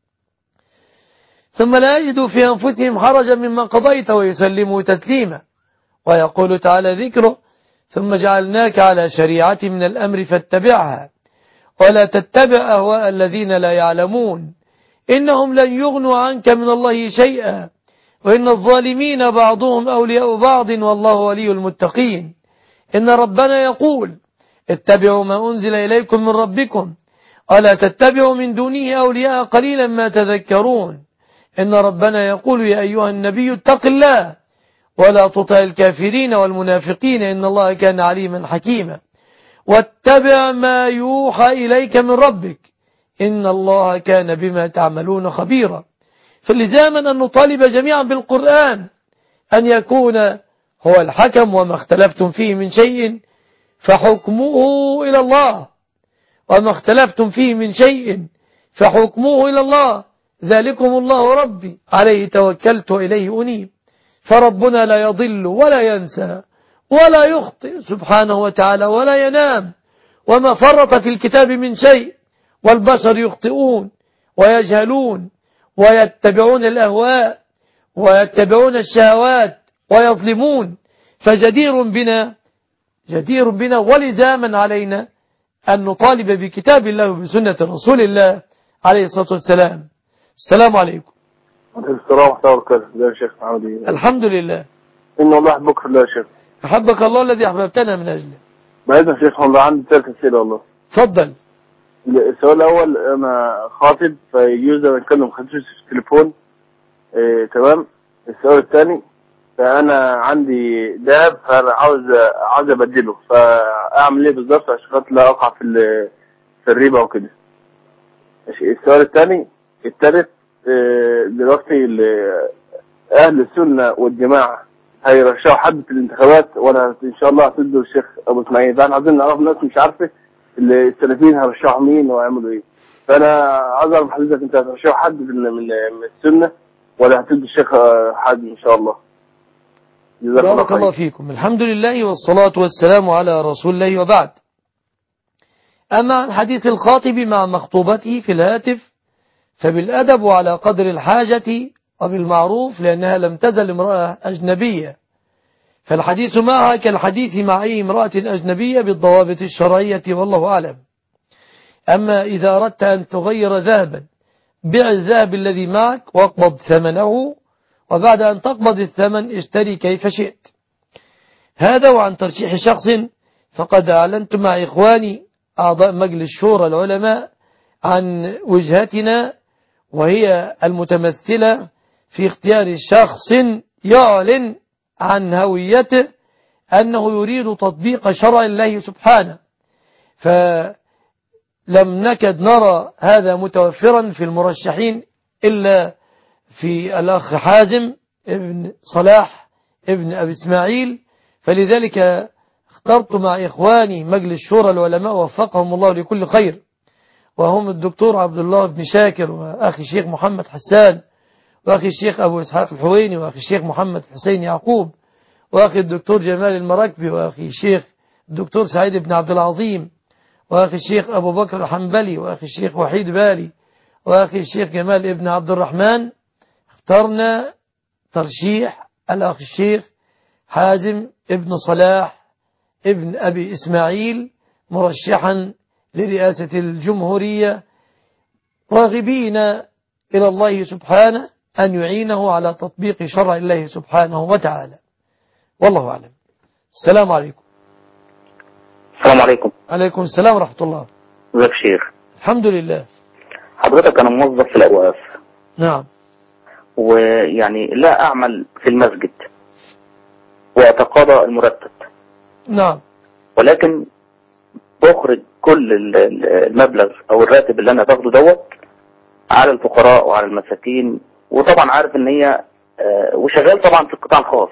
Speaker 1: ثم لا يجدوا في أنفسهم حرجا مما قضيت ويسلموا تسليما. ويقول تعالى ذكره: ثم جعلناك على شريعة من الأمر فاتبعها ولا تتبع أهواء الذين لا يعلمون إنهم لن يغنوا عنك من الله شيئا وإن الظالمين بعضهم أولياء بعض والله ولي المتقين. إن ربنا يقول: اتبعوا ما أنزل إليكم من ربكم ولا تتبعوا من دونه أولياء قليلا ما تذكرون. إن ربنا يقول: يا أيها النبي اتق الله ولا تطع الكافرين والمنافقين إن الله كان عليما حكيما. واتبع ما يوحى إليك من ربك إن الله كان بما تعملون خبيرا. فلزاما أن نطالب جميعا بالقرآن أن يكون هو الحكم، وما اختلفتم فيه من شيء فحكمه إلى الله، وما اختلفتم فيه من شيء فحكمه إلى الله، ذلكم الله ربي عليه توكلت وإليه أنيب. فربنا لا يضل ولا ينسى ولا يخطئ سبحانه وتعالى ولا ينام، وما فرط في الكتاب من شيء. والبشر يخطئون ويجهلون ويتبعون الأهواء ويتبعون الشهوات ويظلمون. فجدير بنا ولزاما علينا أن نطالب بكتاب الله وبسنة رسول الله عليه الصلاة والسلام. السلام عليكم.
Speaker 11: السلام ورحمة الله وبركاته. يا شيخ عامل ايه؟
Speaker 1: الحمد لله.
Speaker 11: إن الله يحبك في الله يا شيخ.
Speaker 1: أحبك الله الذي أحببتنا من أجله.
Speaker 11: بعد يا شيخ والله عندي 3 أسئلة والله.
Speaker 1: تفضل.
Speaker 11: السؤال الأول: أنا خاطب فيجوز أن أتكلم خصوصي في التليفون، تمام. السؤال الثاني: فأنا عندي دهب فأنا عاوز أبدله، فأعمل إيه بالظبط عشان خاطر لا أقع في الريبة وكده. السؤال الثاني. الثالث: دلوقتي أهل السنة والجماعة هيرشحوا حد في الانتخابات، وأنا إن شاء الله هسده الشيخ أبو إسماعيل. فأنا عايزين نعرف، الناس مش عارفة السلفيين هيرشحوا مين ويعملوا إيه. فأنا عايز أعرف حضرتك، أنت هترشحوا حد من السنة ولا هتدي الشيخ حد إن شاء الله؟
Speaker 1: بارك الله فيكم. الحمد لله والصلاة والسلام على رسول الله، وبعد. أما عن حديث الخاطب مع مخطوبته في الهاتف فبالأدب وعلى قدر الحاجة وبالمعروف، لأنها لم تزل امرأة أجنبية، فالحديث معها كالحديث مع أي امرأة أجنبية بالضوابط الشرعية، والله أعلم. أما إذا أردت أن تغير ذهبا بيع الذهب الذي معك واقبض ثمنه، وبعد أن تقبض الثمن اشتري كيف شئت. هذا. وعن ترشيح شخص، فقد أعلنت مع إخواني أعضاء مجلس شورى العلماء عن وجهتنا، وهي المتمثلة في اختيار شخص يعلن عن هويته أنه يريد تطبيق شرع الله سبحانه. فلم نكد نرى هذا متوفرا في المرشحين إلا في الأخ حازم ابن صلاح ابن أبي إسماعيل. فلذلك اخترت مع إخواني مجلس شورى العلماء وفقهم الله لكل خير، وهم الدكتور عبد الله بن شاكر، وأخي الشيخ محمد حسان، وأخي الشيخ أبو إسحاق الحويني، وأخي الشيخ محمد حسين يعقوب، وأخي الدكتور جمال المراكبي، وأخي الشيخ الدكتور سعيد بن عبد العظيم، وأخي الشيخ أبو بكر الحنبلي، وأخي الشيخ وحيد بالي، وأخي الشيخ جمال ابن عبد الرحمن. اخترنا ترشيح الأخ الشيخ حازم ابن صلاح ابن أبي إسماعيل مرشحا لرئاسة الجمهورية، راغبين إلى الله سبحانه أن يعينه على تطبيق شرع الله سبحانه وتعالى. والله أعلم. السلام عليكم.
Speaker 3: السلام عليكم.
Speaker 1: عليكم السلام ورحمة الله.
Speaker 3: ازيك يا شيخ؟
Speaker 1: الحمد لله.
Speaker 3: حضرتك أنا موظف في الأوقاف.
Speaker 1: نعم.
Speaker 3: ويعني لا أعمل في المسجد وأتقاضى المرتب.
Speaker 1: نعم.
Speaker 3: ولكن بخرج كل المبلغ أو الراتب اللي أنا باخده دوت على الفقراء وعلى المساكين، وطبعا عارف ان هي وشغال طبعا في القطاع الخاص.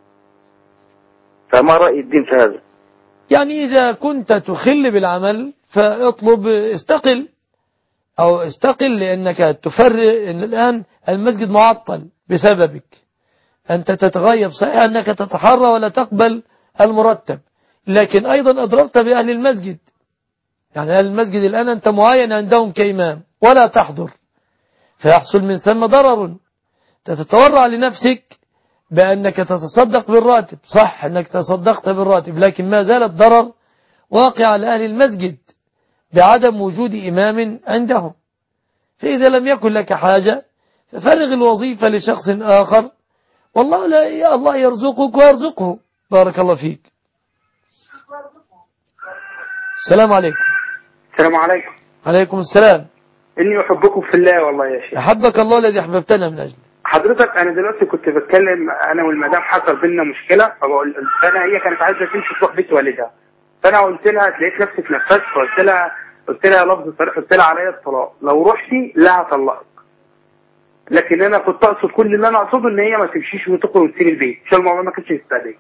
Speaker 3: فما رأي الدين في هذا؟
Speaker 1: يعني إذا كنت تخل بالعمل فاطلب استقل، أو استقل لأنك تفرق. إن الآن المسجد معطل بسببك، أنت تتغيب. صحيح أنك تتحرى ولا تقبل المرتب، لكن أيضا أضررت بأهل المسجد. يعني أهل المسجد الآن أنت معين عندهم كإمام ولا تحضر، فيحصل من ثم ضرر. تتورع لنفسك بأنك تتصدق بالراتب، صح أنك تصدقت بالراتب، لكن ما زال الضرر واقع على أهل المسجد بعدم وجود إمام عندهم. فإذا لم يكن لك حاجة ففرغ الوظيفة لشخص آخر، والله لا يا الله يرزقك ويرزقه. بارك الله فيك. السلام عليكم.
Speaker 12: السلام عليكم.
Speaker 1: عليكم السلام.
Speaker 12: إني أحبكم في الله والله يا شيخ.
Speaker 1: أحبك الله الذي أحببتنا من أجله.
Speaker 12: حضرتك أنا دلوقتي كنت بتكلم أنا والمدام، حصل بينا مشكلة، فأنا هي كانت عايزة تمشي تروح بيت والدها، فأنا قلت لها لقيت نفسي في نفسي، قلت لها لفظ صريح، قلت لها عليا الطلاق، لو رحتي لا هطلقك. لكن أنا كنت أقصد كل اللي أنا أقصده إن هي ما تمشيش وتخرج وتسيب البيت، عشان الموضوع ما كانش يستدعي.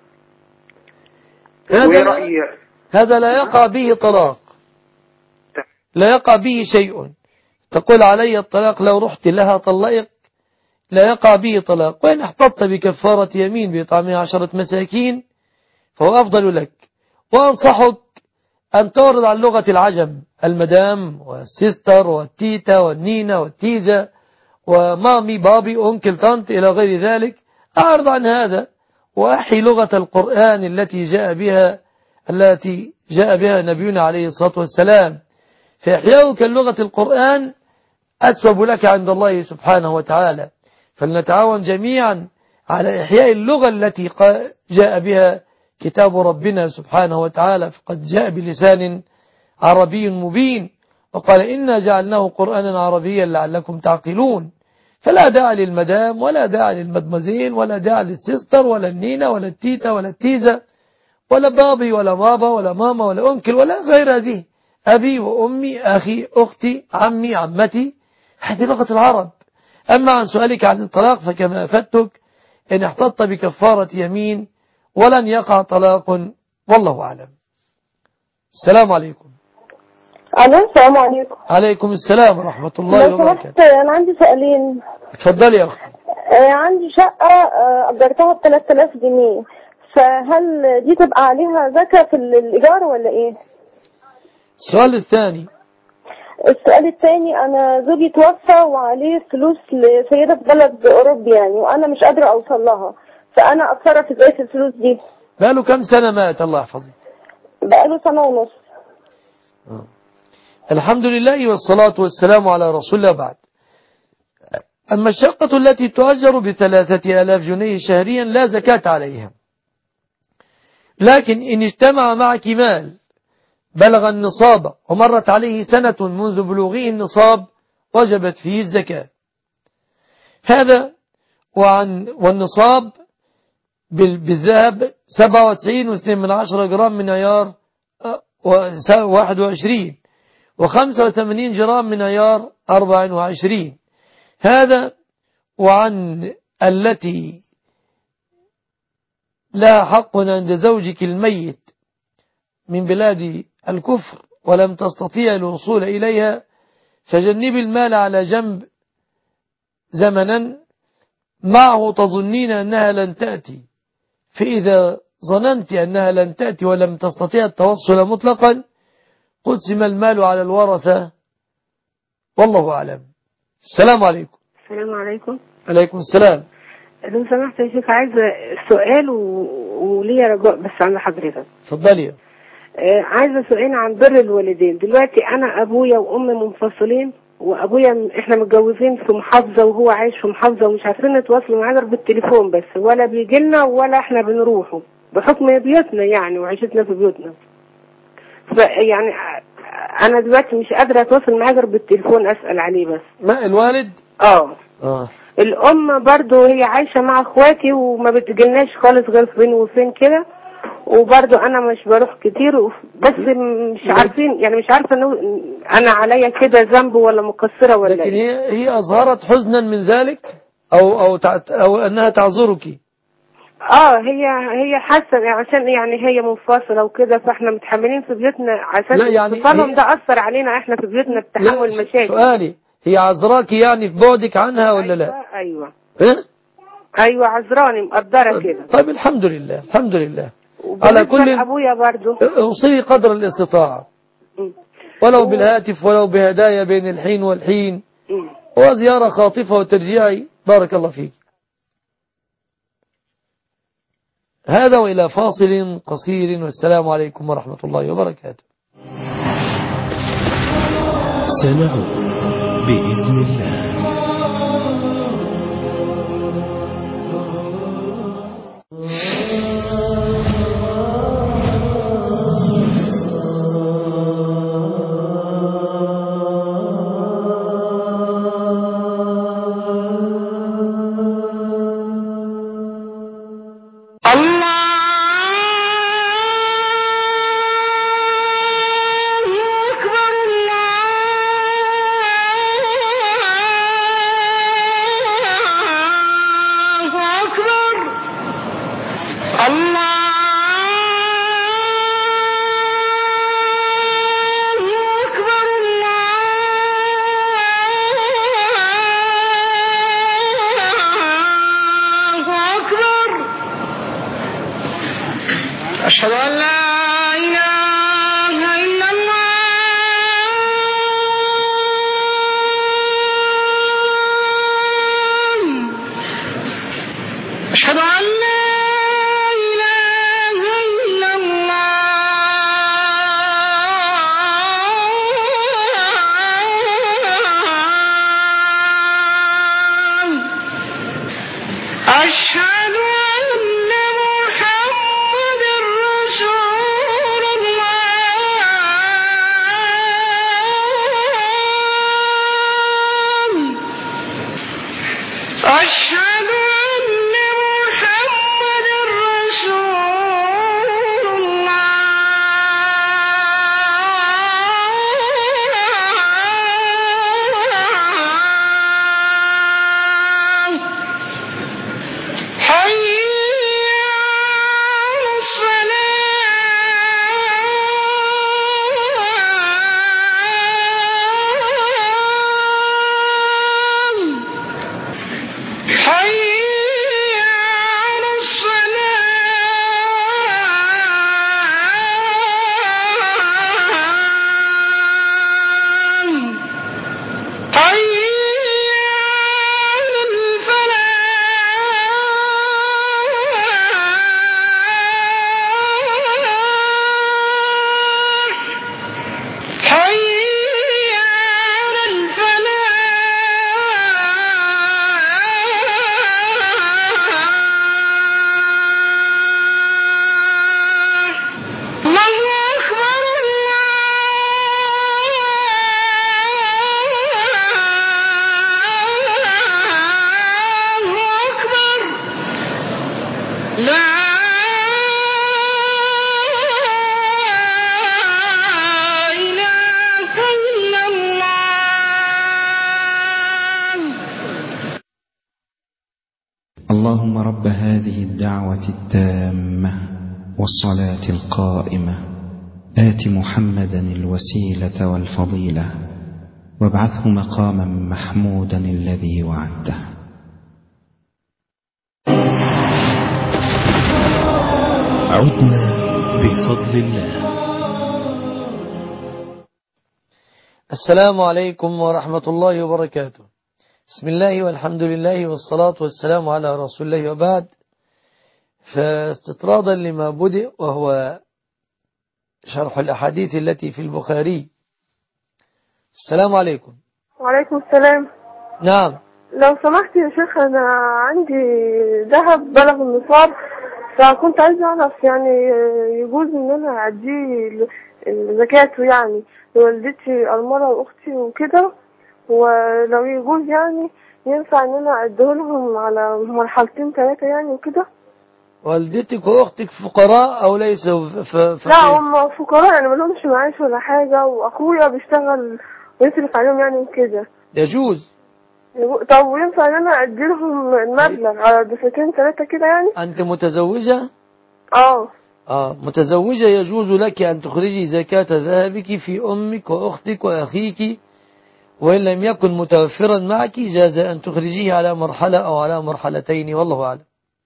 Speaker 1: هذا لا يقع به طلاق، لا يقع به شيء. تقول علي الطلاق لو رحت لها طلقك، لا يقع به طلاق. وإن احتطت بكفارة يمين بإطعام 10 مساكين فهو أفضل لك. وأنصحك أن تعرض عن لغة العجم، المدام والسيستر والتيتا والنينا والتيزة ومامي بابي أنكل طنط إلى غير ذلك. أعرض عن هذا وأحي لغة القرآن التي جاء بها نبينا عليه الصلاة والسلام. فإحياؤك لغة القرآن أسوب لك عند الله سبحانه وتعالى. فلنتعاون جميعا على إحياء اللغة التي جاء بها كتاب ربنا سبحانه وتعالى، فقد جاء بلسان عربي مبين، وقال إنا جعلناه قرآنا عربيا لعلكم تعقلون. فلا داعي للمدام ولا داعي للمدمزين ولا داعي للسيستر ولا النينة ولا التيتا ولا التيزة ولا بابي ولا بابا ولا ماما ولا أنكل ولا غير هذه، أبي وأمي أخي أختي عمي عمتي، هذه لغة العرب. أما عن سؤالك عن الطلاق فكما أفدتك إن احتطت بكفارة يمين ولن يقع طلاق، والله أعلم. السلام عليكم.
Speaker 13: السلام عليكم.
Speaker 1: عليكم السلام ورحمة الله
Speaker 13: وبركاته. أنا عندي سؤالين.
Speaker 1: اتفضلي يا أختي.
Speaker 13: عندي شقة أجرتها ب3000 جنيه، فهل دي تبقى عليها زكاة في الإيجار ولا إيه؟
Speaker 1: السؤال الثاني.
Speaker 13: السؤال الثاني، أنا زوجي توفى وعليه فلوس لسيدة في بلد أوروبي يعني، وأنا مش قادرة أوصل لها، فأنا أتصرف إزاي في الفلوس دي؟
Speaker 1: بقاله كم سنة مات الله يحفظه؟
Speaker 13: بقاله 1.5 سنة.
Speaker 1: الحمد لله والصلاة والسلام على رسول الله بعد. أما الشقة التي تؤجر ب3,000 جنيه شهريا لا زكاة عليها، لكن إن اجتمع معك مال بلغ النصاب ومرت عليه سنة منذ بلوغه النصاب وجبت فيه الزكاة. هذا والنصاب بالذهب 97.2 جرام من عيار 21 و85 جرام من عيار 24. هذا وعن التي لها حق عند زوجك الميت من بلاد الكفر ولم تستطيع الوصول إليها، فجنب المال على جنب زمنا معه تظنين أنها لن تأتي، فإذا ظننت أنها لن تأتي ولم تستطيع التوصل مطلقا قسم المال على الورثة، والله أعلم. السلام عليكم.
Speaker 14: السلام عليكم.
Speaker 1: عليكم السلام.
Speaker 14: لو سمحت يا شيخ، عايزة سؤال وليا رجاء بس عند حضرتك.
Speaker 1: اتفضلي.
Speaker 14: عايزة سؤال عن بر الوالدين. دلوقتي أنا أبويا وأمي منفصلين، وأبويا إحنا متجوزين في محافظة وهو عايش في محافظة، ومش عارفين نتواصل معاه غير بالتليفون بس، ولا بيجيلنا ولا إحنا بنروحه بحكم بيوتنا يعني وعيشتنا في بيوتنا. فيعني أنا دلوقتي مش قادرة أتواصل معاه غير بالتليفون أسأل عليه بس.
Speaker 1: ما الوالد؟
Speaker 14: الأم برضو هي عايشة مع اخواتي وما بتجيلناش خالص غير فين وفين كده، وبرضو أنا مش بروح كتير، بس مش عارفين يعني مش عارفة أنا عليا كده ذنب ولا مقصرة ولا
Speaker 1: لكن هي أظهرت حزنا من ذلك أو أنها تعذرك.
Speaker 14: هي حاسة عشان يعني هي منفصلة وكده، فاحنا متحملين في بيوتنا عشان انفصالهم ده أثر علينا احنا في بيوتنا بتحمل مشاكل.
Speaker 1: سؤالي، هي عذراك يعني في بعدك عنها ولا لا؟
Speaker 14: أيوة.
Speaker 1: ايوه
Speaker 14: عذراني مقدرة كده.
Speaker 1: طيب الحمد لله الحمد لله. على كل
Speaker 14: أبويا برضو
Speaker 1: اوصي قدر الاستطاعة، ولو بالهاتف ولو بهدايا بين الحين والحين، وزيارة خاطفة وترجيعي. بارك الله فيك. هذا وإلى فاصل قصير، والسلام عليكم ورحمة الله وبركاته.
Speaker 15: سنعود بإذن الله.
Speaker 16: أشهد أن لا إله إلا الله أشهد أن لا إله إلا الله أشهد أن محمد رسول الله أشهد أن محمد رسول الله حي على الصلاة حي
Speaker 17: اللهم رب هذه الدعوة التامة والصلاة القائمة آت محمدا الوسيلة والفضيلة وابعثه مقاما محمودا الذي وعدته.
Speaker 15: عدنا بفضل الله.
Speaker 1: السلام عليكم ورحمة الله وبركاته. بسم الله والحمد لله والصلاة والسلام على رسول الله وبعد. فاستطرادا لما بدأ وهو شرح الأحاديث التي في البخاري. السلام عليكم.
Speaker 7: وعليكم السلام.
Speaker 1: نعم.
Speaker 7: لو سمحت يا شيخ، أنا عندي ذهب بلغ النصاب، فكنت عايزة أعرف يعني يجوز إن أنا أعديه زكاته يعني لوالدتي المرة وأختي وكده، ولو يجوز يعني ينفع إن أنا أعده لهم على مرحلتين 3 يعني وكده.
Speaker 1: والدتك وأختك فقراء أو ليسوا
Speaker 7: لا، هم فقراء يعني ملهمش معاش ولا حاجة، وأخويا بيشتغل ويصرف عليهم يعني وكده.
Speaker 1: يجوز.
Speaker 7: طب وينفع ان انا ادي لهم المبلغ على دفعتين 3 كده يعني؟
Speaker 1: انت متزوجة؟ متزوجة يجوز لك ان تخرجي زكاة ذهبك في امك واختك واخيك، وان لم يكن متوفرا معك جاز ان تخرجيه على مرحلة او على مرحلتين، والله اعلم.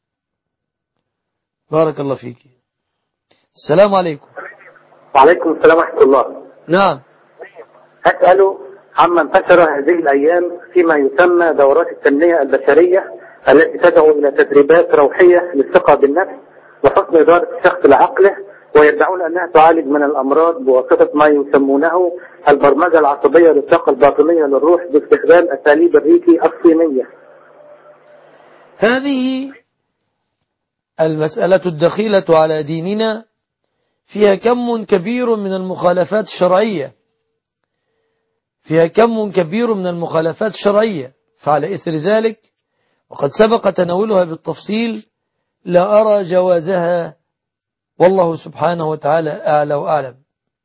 Speaker 1: بارك الله فيك. السلام عليكم.
Speaker 18: وعليكم السلام ورحمة الله.
Speaker 1: نعم.
Speaker 18: أسأل عما انتشر هذه الأيام فيما يسمى دورات التنمية البشرية التي تدعو إلى تدريبات روحية للثقة بالنفس وحسن إدارة الشخص لعقله، ويدعون أنها تعالج من الأمراض بواسطة ما يسمونه البرمجة العصبية للطاقة الباطنية للروح باستخدام أساليب الريكي الصينية.
Speaker 1: هذه المسألة الدخيلة على ديننا فيها كم كبير من المخالفات الشرعية، فعلى إثر ذلك وقد سبق تناولها بالتفصيل لا أرى جوازها، والله سبحانه وتعالى أعلى وأعلم.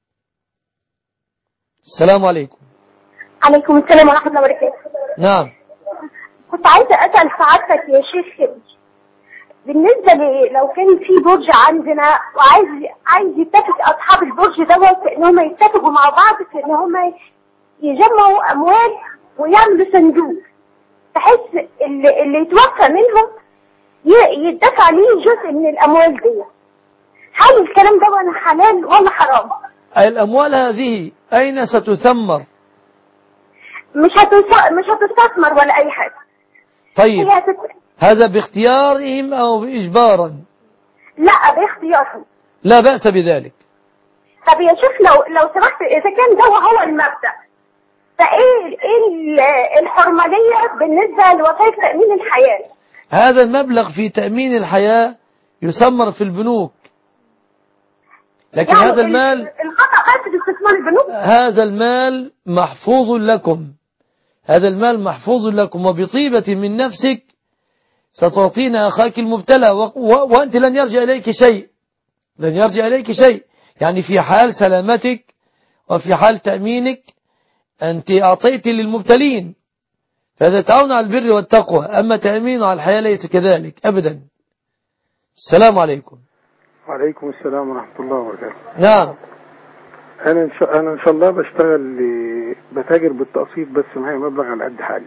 Speaker 1: السلام عليكم.
Speaker 19: عليكم السلام ورحمة الله وبركاته.
Speaker 1: نعم.
Speaker 19: كنت عايزة أسأل سعادتك يا شيخ، بالنسبة لو كان في برج عندنا وعايز يتفق أصحاب البرج دوت إن هم يتفقوا مع بعض في إن هم يجمعوا أموال ويعملوا صندوق بحيث اللي يتوفى منهم يدفع ليه جزء من الأموال دي. هل الكلام ده حلال ولا حرام؟
Speaker 1: الأموال هذه أين ستثمر؟
Speaker 19: مش هتستثمر ولا أي حاجة.
Speaker 1: طيب هذا باختيارهم أو بإجبارا؟
Speaker 19: لا، باختيارهم.
Speaker 1: لا بأس بذلك.
Speaker 19: طب يا شيخ لو سمحت، إذا كان ده هو المبدأ، فإيه الحرمانية بالنسبة لوسائل تأمين الحياة؟
Speaker 1: هذا المبلغ في تأمين الحياة يثمر في البنوك، لكن يعني هذا المال
Speaker 19: الخطأ بس في استثمار البنوك.
Speaker 1: هذا المال محفوظ لكم، وبطيبة من نفسك ستعطين أخاك المبتلى، وأنت لن يرجع إليك شيء، يعني في حال سلامتك وفي حال تأمينك أنت أعطيت للمبتلين، فهذا تعاون على البر والتقوى. أما تأمين على الحياة ليس كذلك أبدا. السلام عليكم.
Speaker 20: وعليكم السلام ورحمة الله وبركاته.
Speaker 1: نعم.
Speaker 20: أنا إن شاء الله بتاجر بالتقسيط، بس معايا مبلغ على قد حالي.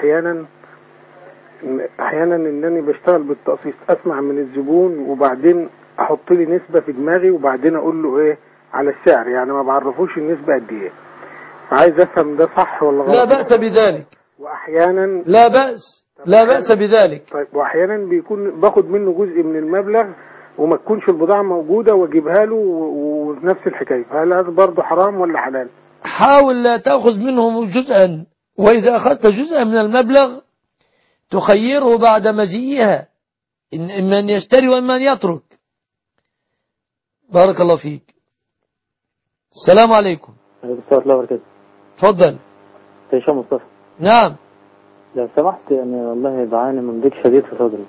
Speaker 20: أحيانا إنني بشتغل بالتقسيط أسمع من الزبون وبعدين أحط لي نسبة في دماغي وبعدين أقول له إيه على السعر، يعني ما بعرفوش النسبة قد إيه. عايز أفهم ده صح ولا غلط؟
Speaker 1: لا بأس بذلك.
Speaker 20: وأحيانا
Speaker 1: لا بأس بذلك.
Speaker 20: طيب، وأحيانا بيكون باخد منه جزء من المبلغ وما تكونش البضاعة موجودة واجيبها له ونفس الحكاية، هل هذا برضه حرام ولا حلال؟
Speaker 1: حاول لا تأخذ منهم جزءا، وإذا أخذت جزءا من المبلغ تخيره بعد مجيئها، إما أن يشتري وإما أن يترك. بارك الله فيك. السلام عليكم.
Speaker 21: عليكم السلام ورحمة الله وبركاته.
Speaker 1: تفضل.
Speaker 21: هشام مصطفى.
Speaker 1: نعم.
Speaker 21: لو سمحت، يعني والله بعاني من ضيق شديد في صدري.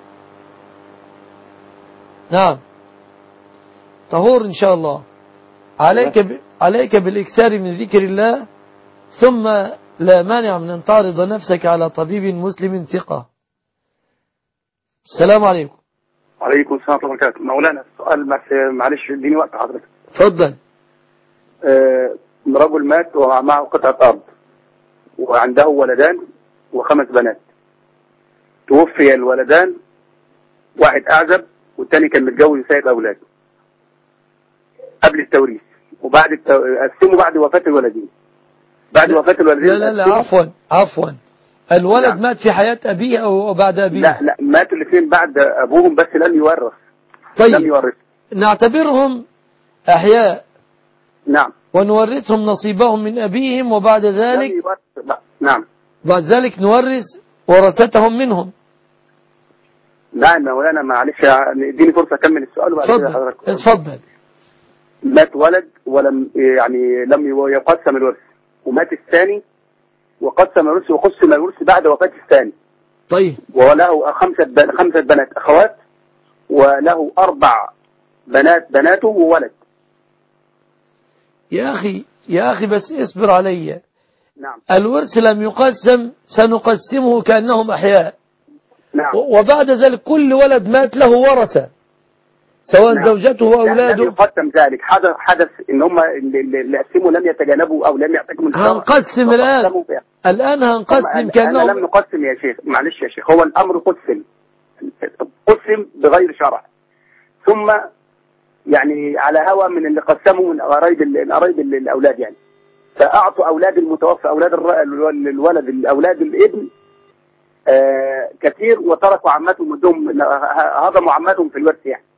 Speaker 1: نعم. طهور إن شاء الله. عليك بالإكثار من ذكر الله، ثم لا مانع من أن تعرض نفسك على طبيب مسلم ثقة. السلام عليكم.
Speaker 2: وعليكم السلام ورحمة الله وبركاته. مولانا السؤال بس معلش اديني وقت حضرتك.
Speaker 1: اتفضل.
Speaker 2: رجل مات ومعه قطعة أرض وعنده ولدان و5 بنات. توفي الولدان، واحد أعزب والتاني كان متجوز وسايب أولاد قبل التوريث، وبعد قسموا بعد وفاة الولدين. بعد وفاة الولدين
Speaker 1: لا عفوا الولد نعم. مات في حياة أبيه أو بعد أبيه؟
Speaker 2: لا ماتوا الاثنين بعد أبوهم بس لم يورث.
Speaker 1: طيب
Speaker 2: لم يورث.
Speaker 1: نعتبرهم أحياء.
Speaker 2: نعم.
Speaker 1: ونورثهم نصيبهم من أبيهم، وبعد ذلك
Speaker 2: نعم
Speaker 1: بعد ذلك نورث ورثتهم منهم.
Speaker 2: لا مولانا معلش اديني فرصة أكمل السؤال وبعد كده حضرتك.
Speaker 1: اتفضل.
Speaker 2: مات ولد ولم لم يقسم الورث، ومات الثاني وقسم الورث وقسم الورث بعد وفاة الثاني.
Speaker 1: طيب.
Speaker 2: وله 5 بنات أخوات، وله 4 بناته وولد.
Speaker 1: يا أخي بس اصبر علي.
Speaker 2: نعم.
Speaker 1: الورث لم يقسم، سنقسمه كأنهم أحياء.
Speaker 2: نعم.
Speaker 1: وبعد ذلك كل ولد مات له ورثة، سواء نعم. زوجته وأولاده.
Speaker 2: لم يقسم ذلك، حدث إن هم اللي قسموا لم يتجانبوا أو لم يعتقوا.
Speaker 1: هنقسم الآن هنقسم كأنهم.
Speaker 2: أنا لم نقسم يا شيخ، معلش يا شيخ، هو الأمر قسم بغير شرع، ثم يعني على هوى من اللي قسموا من قرايب الأولاد يعني، فأعطوا أولاد المتوفى أولاد الولد أولاد الابن كثير، وتركوا عماتهم ودهم هضموا عماتهم في الورث يعني.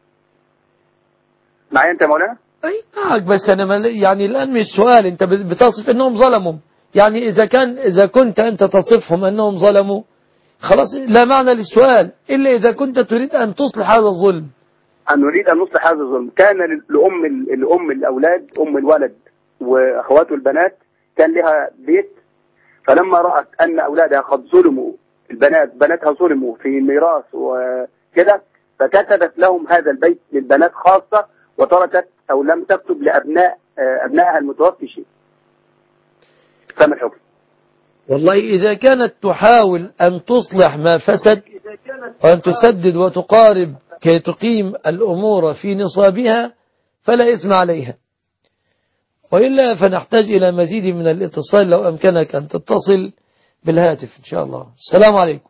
Speaker 2: معايا أنت مولانا؟
Speaker 1: أي معك، بس أنا يعني الآن مش سؤال. أنت بتصف أنهم ظلموا، يعني إذا كنت أنت تصفهم أنهم ظلموا خلاص لا معنى للسؤال، إلا إذا كنت تريد أن تصلح هذا الظلم.
Speaker 2: أن نريد أن نصلح هذا الظلم. كان لأم الأولاد، أم الولد وأخواته البنات، كان لها بيت، فلما رأت أن أولادها قد ظلموا، بناتها ظلموا في ميراث وكده، فكتبت لهم هذا البيت للبنات خاصة، وتركت أو لم تكتب لأبنائها المتوفي شيء. فما الحكم؟
Speaker 1: والله إذا كانت تحاول أن تصلح ما فسد وأن تسدد وتقارب كي تقيم الأمور في نصابها فلا إثم عليها، وإلا فنحتاج إلى مزيد من الاتصال. لو أمكنك أن تتصل بالهاتف إن شاء الله. السلام عليكم.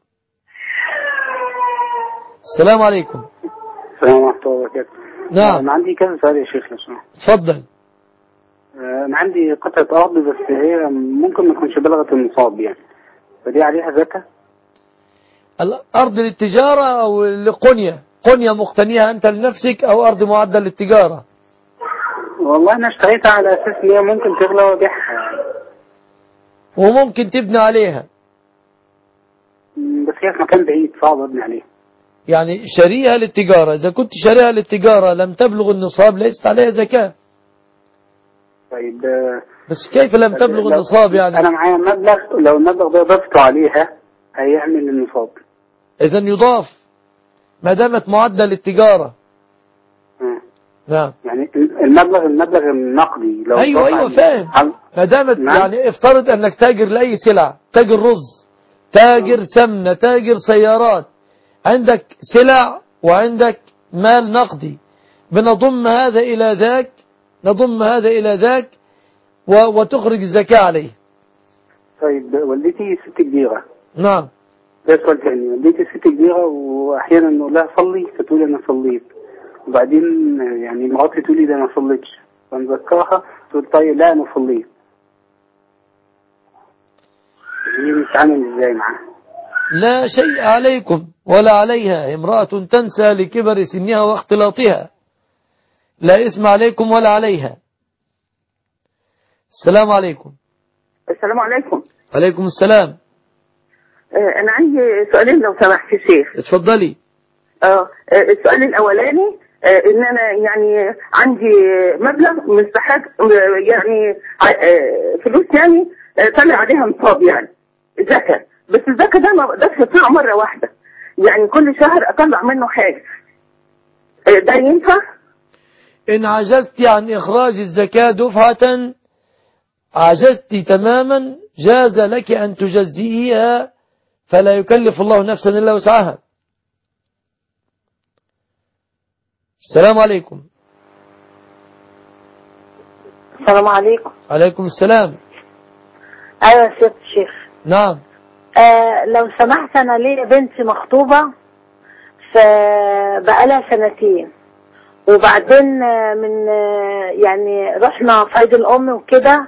Speaker 1: السلام عليكم.
Speaker 2: السلام ورحمة الله وبركاته.
Speaker 1: نعم.
Speaker 2: أنا عندي كذا سؤال يا شيخ لو سمحت.
Speaker 1: اتفضل.
Speaker 2: أنا عندي قطعة أرض بس هي ممكن ما تكونش بلغت النصاب يعني، فدي عليها زكاة؟
Speaker 1: الأرض للتجارة أو لقنية؟ قنية مقتنيها أنت لنفسك أو أرض معدة للتجارة؟
Speaker 2: والله أنا اشتريتها على أساس إن هي ممكن تغلى وأبيعها،
Speaker 1: وممكن تبني عليها،
Speaker 2: بس هي في مكان بعيد صعب أبني عليها.
Speaker 1: يعني شاريها للتجارة. إذا كنت شاريها للتجارة لم تبلغ النصاب ليست عليها زكاة.
Speaker 2: طيب
Speaker 1: بس كيف لم تبلغ النصاب يعني؟
Speaker 2: أنا معايا مبلغ، لو المبلغ ده ضفته عليها هيعمل النصاب.
Speaker 1: إذا يضاف ما دامت معدة للتجارة. نعم.
Speaker 2: يعني المبلغ النقدي لو
Speaker 1: أيوة فاهم. ما دامت يعني افترض أنك تاجر لأي سلع، تاجر رز، تاجر سمنة، تاجر سيارات، عندك سلع وعندك مال نقدي، بنضم هذا إلى ذاك وتخرج الزكاة عليه.
Speaker 2: طيب والدتي ست كبيرة.
Speaker 1: نعم.
Speaker 2: ده سؤال تاني. والدتي ست كبيرة وأحيانا نقول لها صلي فتقول أنا صليت، وبعدين يعني مراتي تقول لي ده أنا صليتش، فنذكرها تقول طيب لا أنا صليت. دي نتعامل إزاي معاها؟
Speaker 1: لا شيء عليكم ولا عليها، امرأة تنسى لكبر سنها واختلاطها، لا اسم عليكم ولا عليها. السلام عليكم.
Speaker 22: السلام عليكم.
Speaker 1: عليكم السلام.
Speaker 22: أنا عندي سؤالين لو سمحت يا شيخ.
Speaker 1: اتفضلي.
Speaker 22: السؤال الأولاني إن أنا يعني عندي مبلغ مستحق يعني فلوس يعني طلع عليها نصاب يعني زكاة، بس الزكاة ده ما بقدرش أطلعه مرة واحدة، يعني كل شهر أطلع منه حاجة، ده ينفع؟
Speaker 1: إن عجزت عن إخراج الزكاة دفعة عجزت تماما جاز لك أن تجزئيها، فلا يكلف الله نفسا إلا وسعها. السلام عليكم.
Speaker 4: السلام عليكم.
Speaker 1: عليكم السلام.
Speaker 4: ايوه يا سيد الشيخ.
Speaker 1: نعم.
Speaker 4: لو سمحت، انا ليا بنتي مخطوبة فبقالها 2 سنين، وبعدين من يعني رحنا في عيد الام وكده،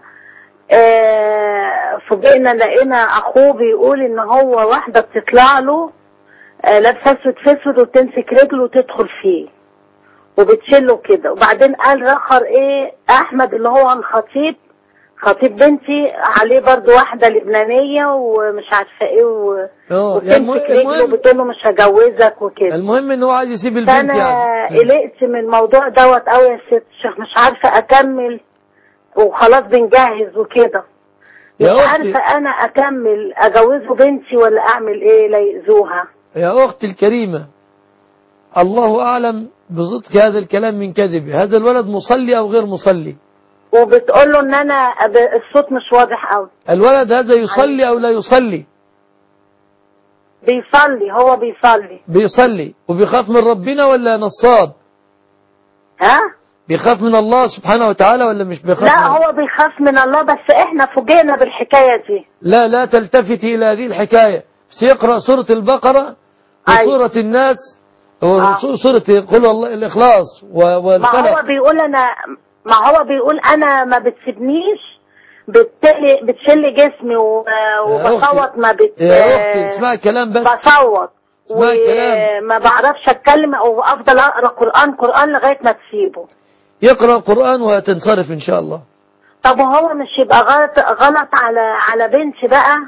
Speaker 4: فوجئنا لقينا اخوه بيقول ان هو واحدة بتطلع له لابسه اسود في اسود وتمسك رجله وتدخل فيه وبتشله كده. وبعدين قال رخر ايه احمد اللي هو الخطيب، خطيب بنتي، عليه برضو واحدة لبنانية ومش عارفة ايه وتمسك رجله وبتقول له مش هجوزك وكده.
Speaker 1: المهم ان هو عايز يسيب البنت يعني.
Speaker 4: انا قلقت من الموضوع دوت قوي يا ست الشيخ، مش عارفة اكمل وخلاص بنجهز وكده، مش عارفة انا اكمل اجوزه بنتي ولا اعمل ايه لا يأذوها.
Speaker 1: يا اختي الكريمة، الله اعلم بصدق هذا الكلام من كذبه. هذا الولد مصلي او غير مصلي؟
Speaker 4: وبتقول له ان انا الصوت مش واضح قوي.
Speaker 1: الولد هذا يصلي او لا يصلي؟
Speaker 4: بيصلي، هو
Speaker 1: بيصلي وبيخاف من ربنا ولا نصاب؟
Speaker 4: ها؟
Speaker 1: بيخاف من الله سبحانه وتعالى ولا مش بيخاف؟
Speaker 4: لا هو بيخاف من الله، بس احنا فوجئنا بالحكاية دي.
Speaker 1: لا تلتفتي الى هذه الحكاية. سيقرأ سورة البقرة وسورة الناس وسورة قل الله الإخلاص والفلق.
Speaker 4: ما هو بيقول أنا ما بتسيبنيش، بتشل جسمي وبصوت ما
Speaker 1: يا أختي اسمعي كلام بس.
Speaker 4: بصوت وما بعرفش أتكلم وأفضل أقرأ قرآن لغاية ما تسيبه.
Speaker 1: يقرأ القرآن وهتنصرف إن شاء الله.
Speaker 4: طب وهو مش يبقى غلط على بنتي بقى؟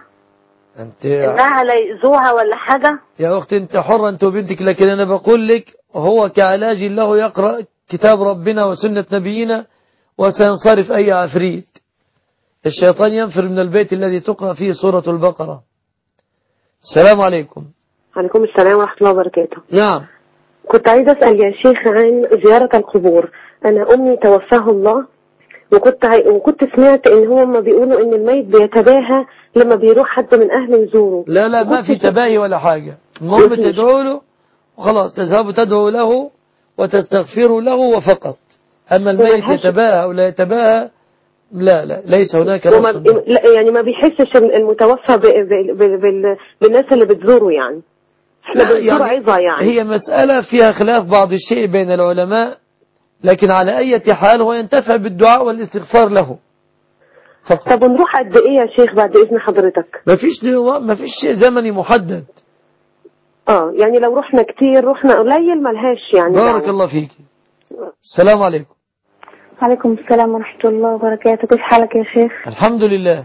Speaker 4: إنها لا يأذوها ولا حاجة؟
Speaker 1: يا أختي أنت حرة أنت وبنتك، لكن أنا بقول لك هو كعلاج له يقرأ كتاب ربنا وسنة نبينا وسينصرف أي عفريت. الشيطان ينفر من البيت الذي تقرأ فيه سورة البقرة. السلام عليكم.
Speaker 6: عليكم السلام ورحمة الله وبركاته.
Speaker 1: نعم.
Speaker 6: كنت عايزة أسأل يا شيخ عن زيارة القبور. أنا أمي توفاها الله، وكنت سمعت إن هم بيقولوا إن الميت بيتباهى لما بيروح حد من أهله يزوره.
Speaker 1: لا ما في تباهي ولا حاجة. المهم تدعو له وخلاص، تذهب تدعو له وتستغفر له وفقط. أما الميت يتباهى أو لا يتباهى لا ليس هناك نص.
Speaker 6: لا يعني ما بيحسش المتوفى بالناس اللي بتزوره يعني. احنا بنزور عظة يعني.
Speaker 1: هي مسألة فيها خلاف بعض الشيء بين العلماء، لكن على أي حال هو ينتفع بالدعاء والاستغفار له فقط.
Speaker 6: طب ونروح قد إيه يا شيخ بعد إذن حضرتك؟
Speaker 1: ما فيش شيء زمني محدد.
Speaker 6: يعني لو رحنا كتير رحنا قليل ملهاش يعني.
Speaker 1: بارك الله فيك. السلام عليكم.
Speaker 7: عليكم السلام ورحمة الله وبركاته. كيف حالك يا شيخ؟
Speaker 1: الحمد لله.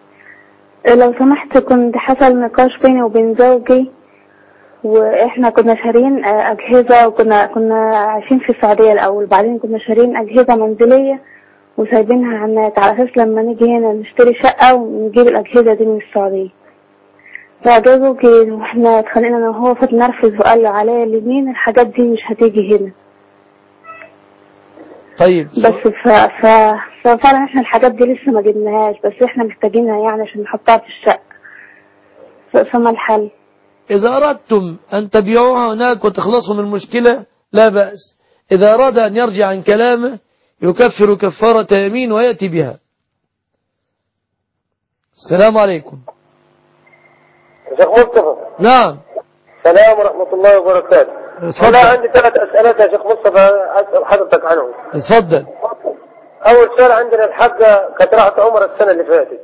Speaker 7: لو سمحت، كنت حصل نقاش بيني وبين زوجي، واحنا كنا شارين اجهزة، وكنا عايشين في السعودية الاول، بعدين كنا شارين اجهزة منزلية وسايبينها على النت على اساس لما نيجي هنا نشتري شقة ونجيب الاجهزة دي من السعودية. فجاء زوجي واحنا اتخانقنا انا وهو، فضل نرفز وقال له عليا اليمين الحاجات دي مش هتيجي هنا.
Speaker 1: طيب
Speaker 7: بس ففعلا احنا الحاجات دي لسه ما جبناهاش، بس احنا محتاجينها يعني عشان نحطها في الشقة. فما الحل؟
Speaker 1: إذا أردتم أن تبيعوها هناك وتخلصوا من المشكلة لا بأس. إذا أراد أن يرجع عن كلامه يكفر كفارة يمين ويأتي بها. السلام عليكم.
Speaker 23: شيخ مصطفى.
Speaker 1: نعم.
Speaker 23: السلام ورحمة الله وبركاته. أنا عندي 3 أسئلة يا شيخ مصطفى أسأل حضرتك عنهم.
Speaker 1: اتفضل.
Speaker 23: أول سؤال، عندنا الحاجة كانت راحت عمر السنة اللي فاتت،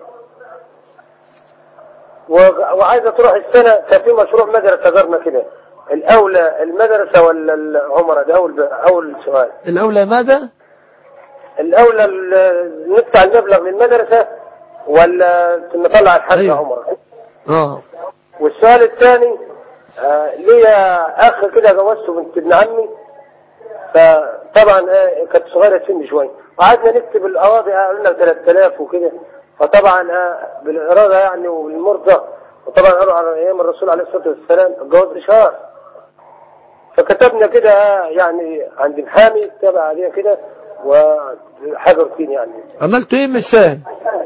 Speaker 23: وعايزة تروح السنة. كان في مشروع مدرسة جارنا كده، الأولى المدرسة ولا العمرة؟ ده أول سؤال.
Speaker 1: الأولى ماذا؟
Speaker 23: الأولى ندفع المبلغ للمدرسة ولا نطلع الحاجة عمرة؟ والسؤال الثاني، ليا أخ كده جوزته بنت ابن عمي، فطبعا كانت صغيرة سن شوية، وقعدنا نكتب الأواضي قلنا 3000 وكده، فطبعا بالإرادة يعني والمرضى، وطبعا قالوا على أيام الرسول عليه الصلاة والسلام الجواز إشهار، فكتبنا كده يعني عند محامي تابع عليها كده وحاجة روتين يعني.
Speaker 1: عملتوا إيه مش فاهم؟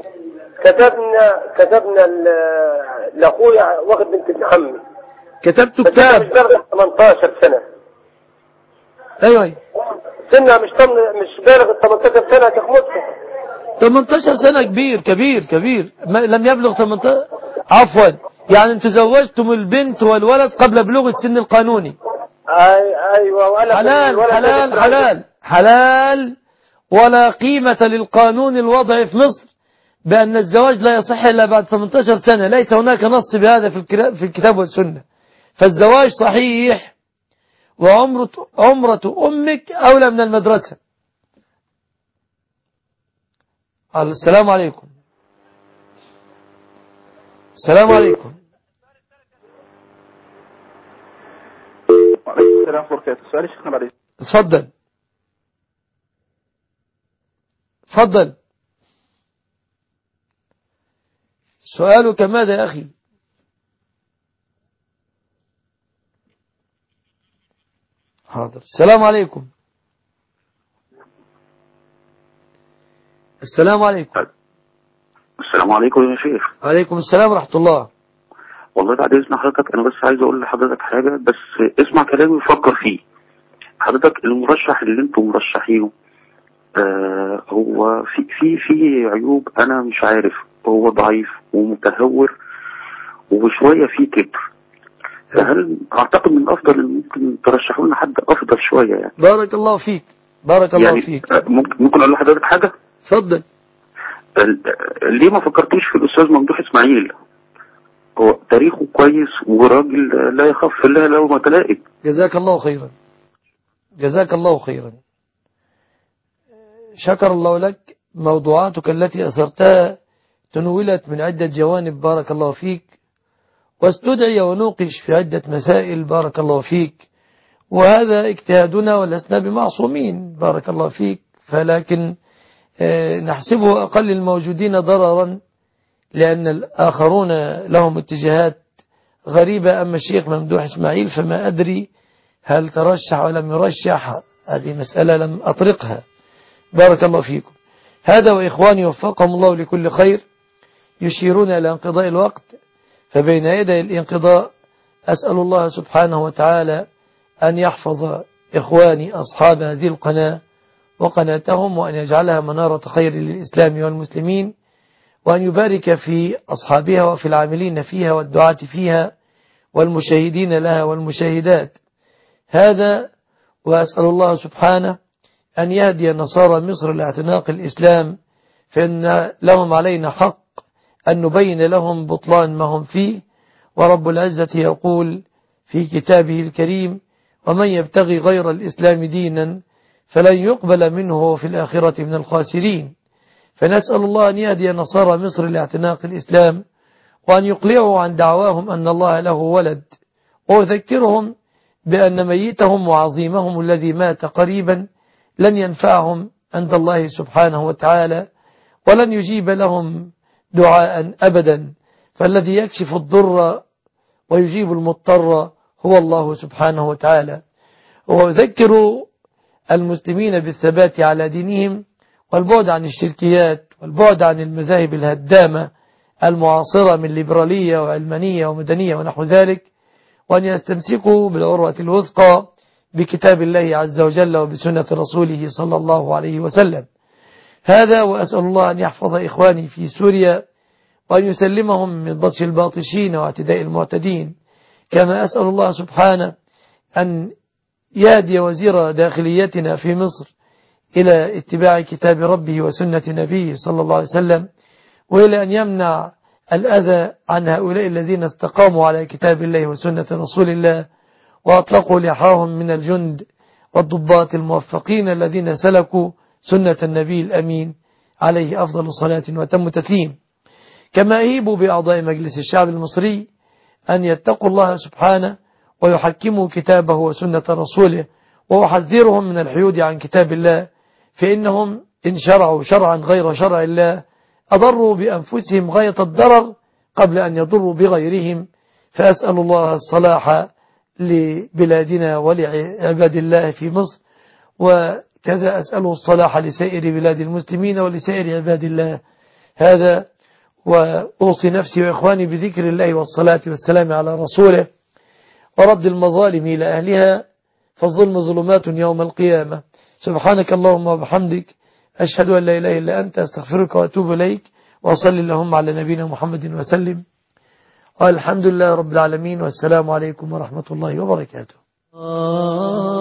Speaker 23: كتبنا لأخويا واخد بنت ابن عمي.
Speaker 1: كتبتوا كتاب
Speaker 23: 18 سنة.
Speaker 1: ايوه
Speaker 23: سنها مش بالغ ال 18 سنة تخمسها.
Speaker 1: 18 سنة كبير لم يبلغ 18. عفوا، يعني انتوا زوجتم البنت والولد قبل بلوغ السن القانوني.
Speaker 23: ايوه.
Speaker 1: حلال ولا قيمة للقانون الوضعي في مصر بأن الزواج لا يصح إلا بعد 18 سنة. ليس هناك نص بهذا في الكتاب والسنة. فالزواج صحيح، وعمرة أمك أولى من المدرسة. السلام عليكم. السلام عليكم.
Speaker 5: وعليكم السلام ورحمة الله وبركاته. سؤال شيخنا بعد.
Speaker 1: تفضل. سؤالك ماذا يا أخي؟ حاضر. السلام عليكم. السلام عليكم.
Speaker 8: السلام عليكم يا شيخ.
Speaker 1: عليكم السلام ورحمة الله.
Speaker 8: والله بعد إذن حضرتك أنا بس عايز أقول لحضرتك حاجة، بس اسمع كلامي وفكر فيه. حضرتك المرشح اللي انتم مرشحينه هو في عيوب، أنا مش عارف، هو ضعيف ومتهور وشوية فيه كبر. فهل أعتقد من الأفضل إن ممكن ترشحوا لنا حد أفضل شوية يعني؟
Speaker 1: بارك الله فيك. بارك الله فيك.
Speaker 8: ممكن أقول لحضرتك حاجة؟
Speaker 1: اتفضل.
Speaker 8: ليه ما فكرتوش في الأستاذ ممدوح إسماعيل؟ هو تاريخه كويس وراجل لا يخاف في الله لومة لائم.
Speaker 1: جزاك الله خيرا. جزاك الله خيرا. شكر الله لك. موضوعاتك التي أثرتها تنولت من عدة جوانب، بارك الله فيك، واستدعي ونوقش في عدة مسائل، بارك الله فيك، وهذا اجتهادنا ولسنا بمعصومين، بارك الله فيك، فلكن نحسبه أقل الموجودين ضررا، لأن الآخرون لهم اتجاهات غريبة. أما الشيخ ممدوح إسماعيل فما أدري هل ترشح أو لم يرشح، هذه مسألة لم أطرقها، بارك الله فيكم. هذا وإخواني وفقهم الله لكل خير يشيرون إلى انقضاء الوقت، فبين يدي الانقضاء أسأل الله سبحانه وتعالى أن يحفظ إخواني أصحاب هذه القناة وقناتهم، وأن يجعلها منارة خير للإسلام والمسلمين، وأن يبارك في أصحابها وفي العاملين فيها والدعاة فيها والمشاهدين لها والمشاهدات. هذا وأسأل الله سبحانه أن يهدي نصارى مصر لاعتناق الإسلام، فإن لهم علينا حق أن نبين لهم بطلان ما هم فيه. ورب العزة يقول في كتابه الكريم: ومن يبتغي غير الإسلام دينا فلن يقبل منه في الآخرة من الخاسرين. فنسأل الله أن يهدي نصارى مصر لاعتناق الإسلام، وأن يقلعوا عن دعواهم أن الله له ولد، وأذكرهم بأن ميتهم وعظيمهم الذي مات قريبا لن ينفعهم عند الله سبحانه وتعالى، ولن يجيب لهم دعاء أبدا، فالذي يكشف الضر ويجيب المضطر هو الله سبحانه وتعالى. وأذكر المسلمين بالثبات على دينهم والبعد عن الشركيات والبعد عن المذاهب الهدامة المعاصرة من ليبرالية وعلمانية ومدنية ونحو ذلك، وأن يستمسكوا بالعروة الوثقى بكتاب الله عز وجل وبسنة رسوله صلى الله عليه وسلم. هذا وأسأل الله أن يحفظ إخواني في سوريا وأن يسلمهم من بطش الباطشين واعتداء المعتدين، كما أسأل الله سبحانه أن يهدي وزير داخليتنا في مصر إلى اتباع كتاب ربه وسنة نبيه صلى الله عليه وسلم، وإلى أن يمنع الأذى عن هؤلاء الذين استقاموا على كتاب الله وسنة رسول الله وأطلقوا لحاهم من الجند والضباط الموفقين الذين سلكوا سنة النبي الأمين عليه أفضل صلاة وتم تسليم. كما أهيبوا بأعضاء مجلس الشعب المصري أن يتقوا الله سبحانه ويحكموا كتابه وسنة رسوله، وأحذرهم من الحيود عن كتاب الله، فإنهم إن شرعوا شرعا غير شرع الله أضروا بأنفسهم غاية الضرر قبل أن يضروا بغيرهم. فأسأل الله الصلاح لبلادنا ولعباد الله في مصر، وكذا أسأله الصلاح لسائر بلاد المسلمين ولسائر عباد الله. هذا وأوصي نفسي وإخواني بذكر الله والصلاة والسلام على رسوله ورد المظالم إلى أهلها، فالظلم ظلمات يوم القيامة. سبحانك اللهم وبحمدك أشهد أن لا إله إلا أنت أستغفرك وأتوب إليك وصل اللهم على نبينا محمد وسلم والحمد لله رب العالمين والسلام عليكم ورحمة الله وبركاته.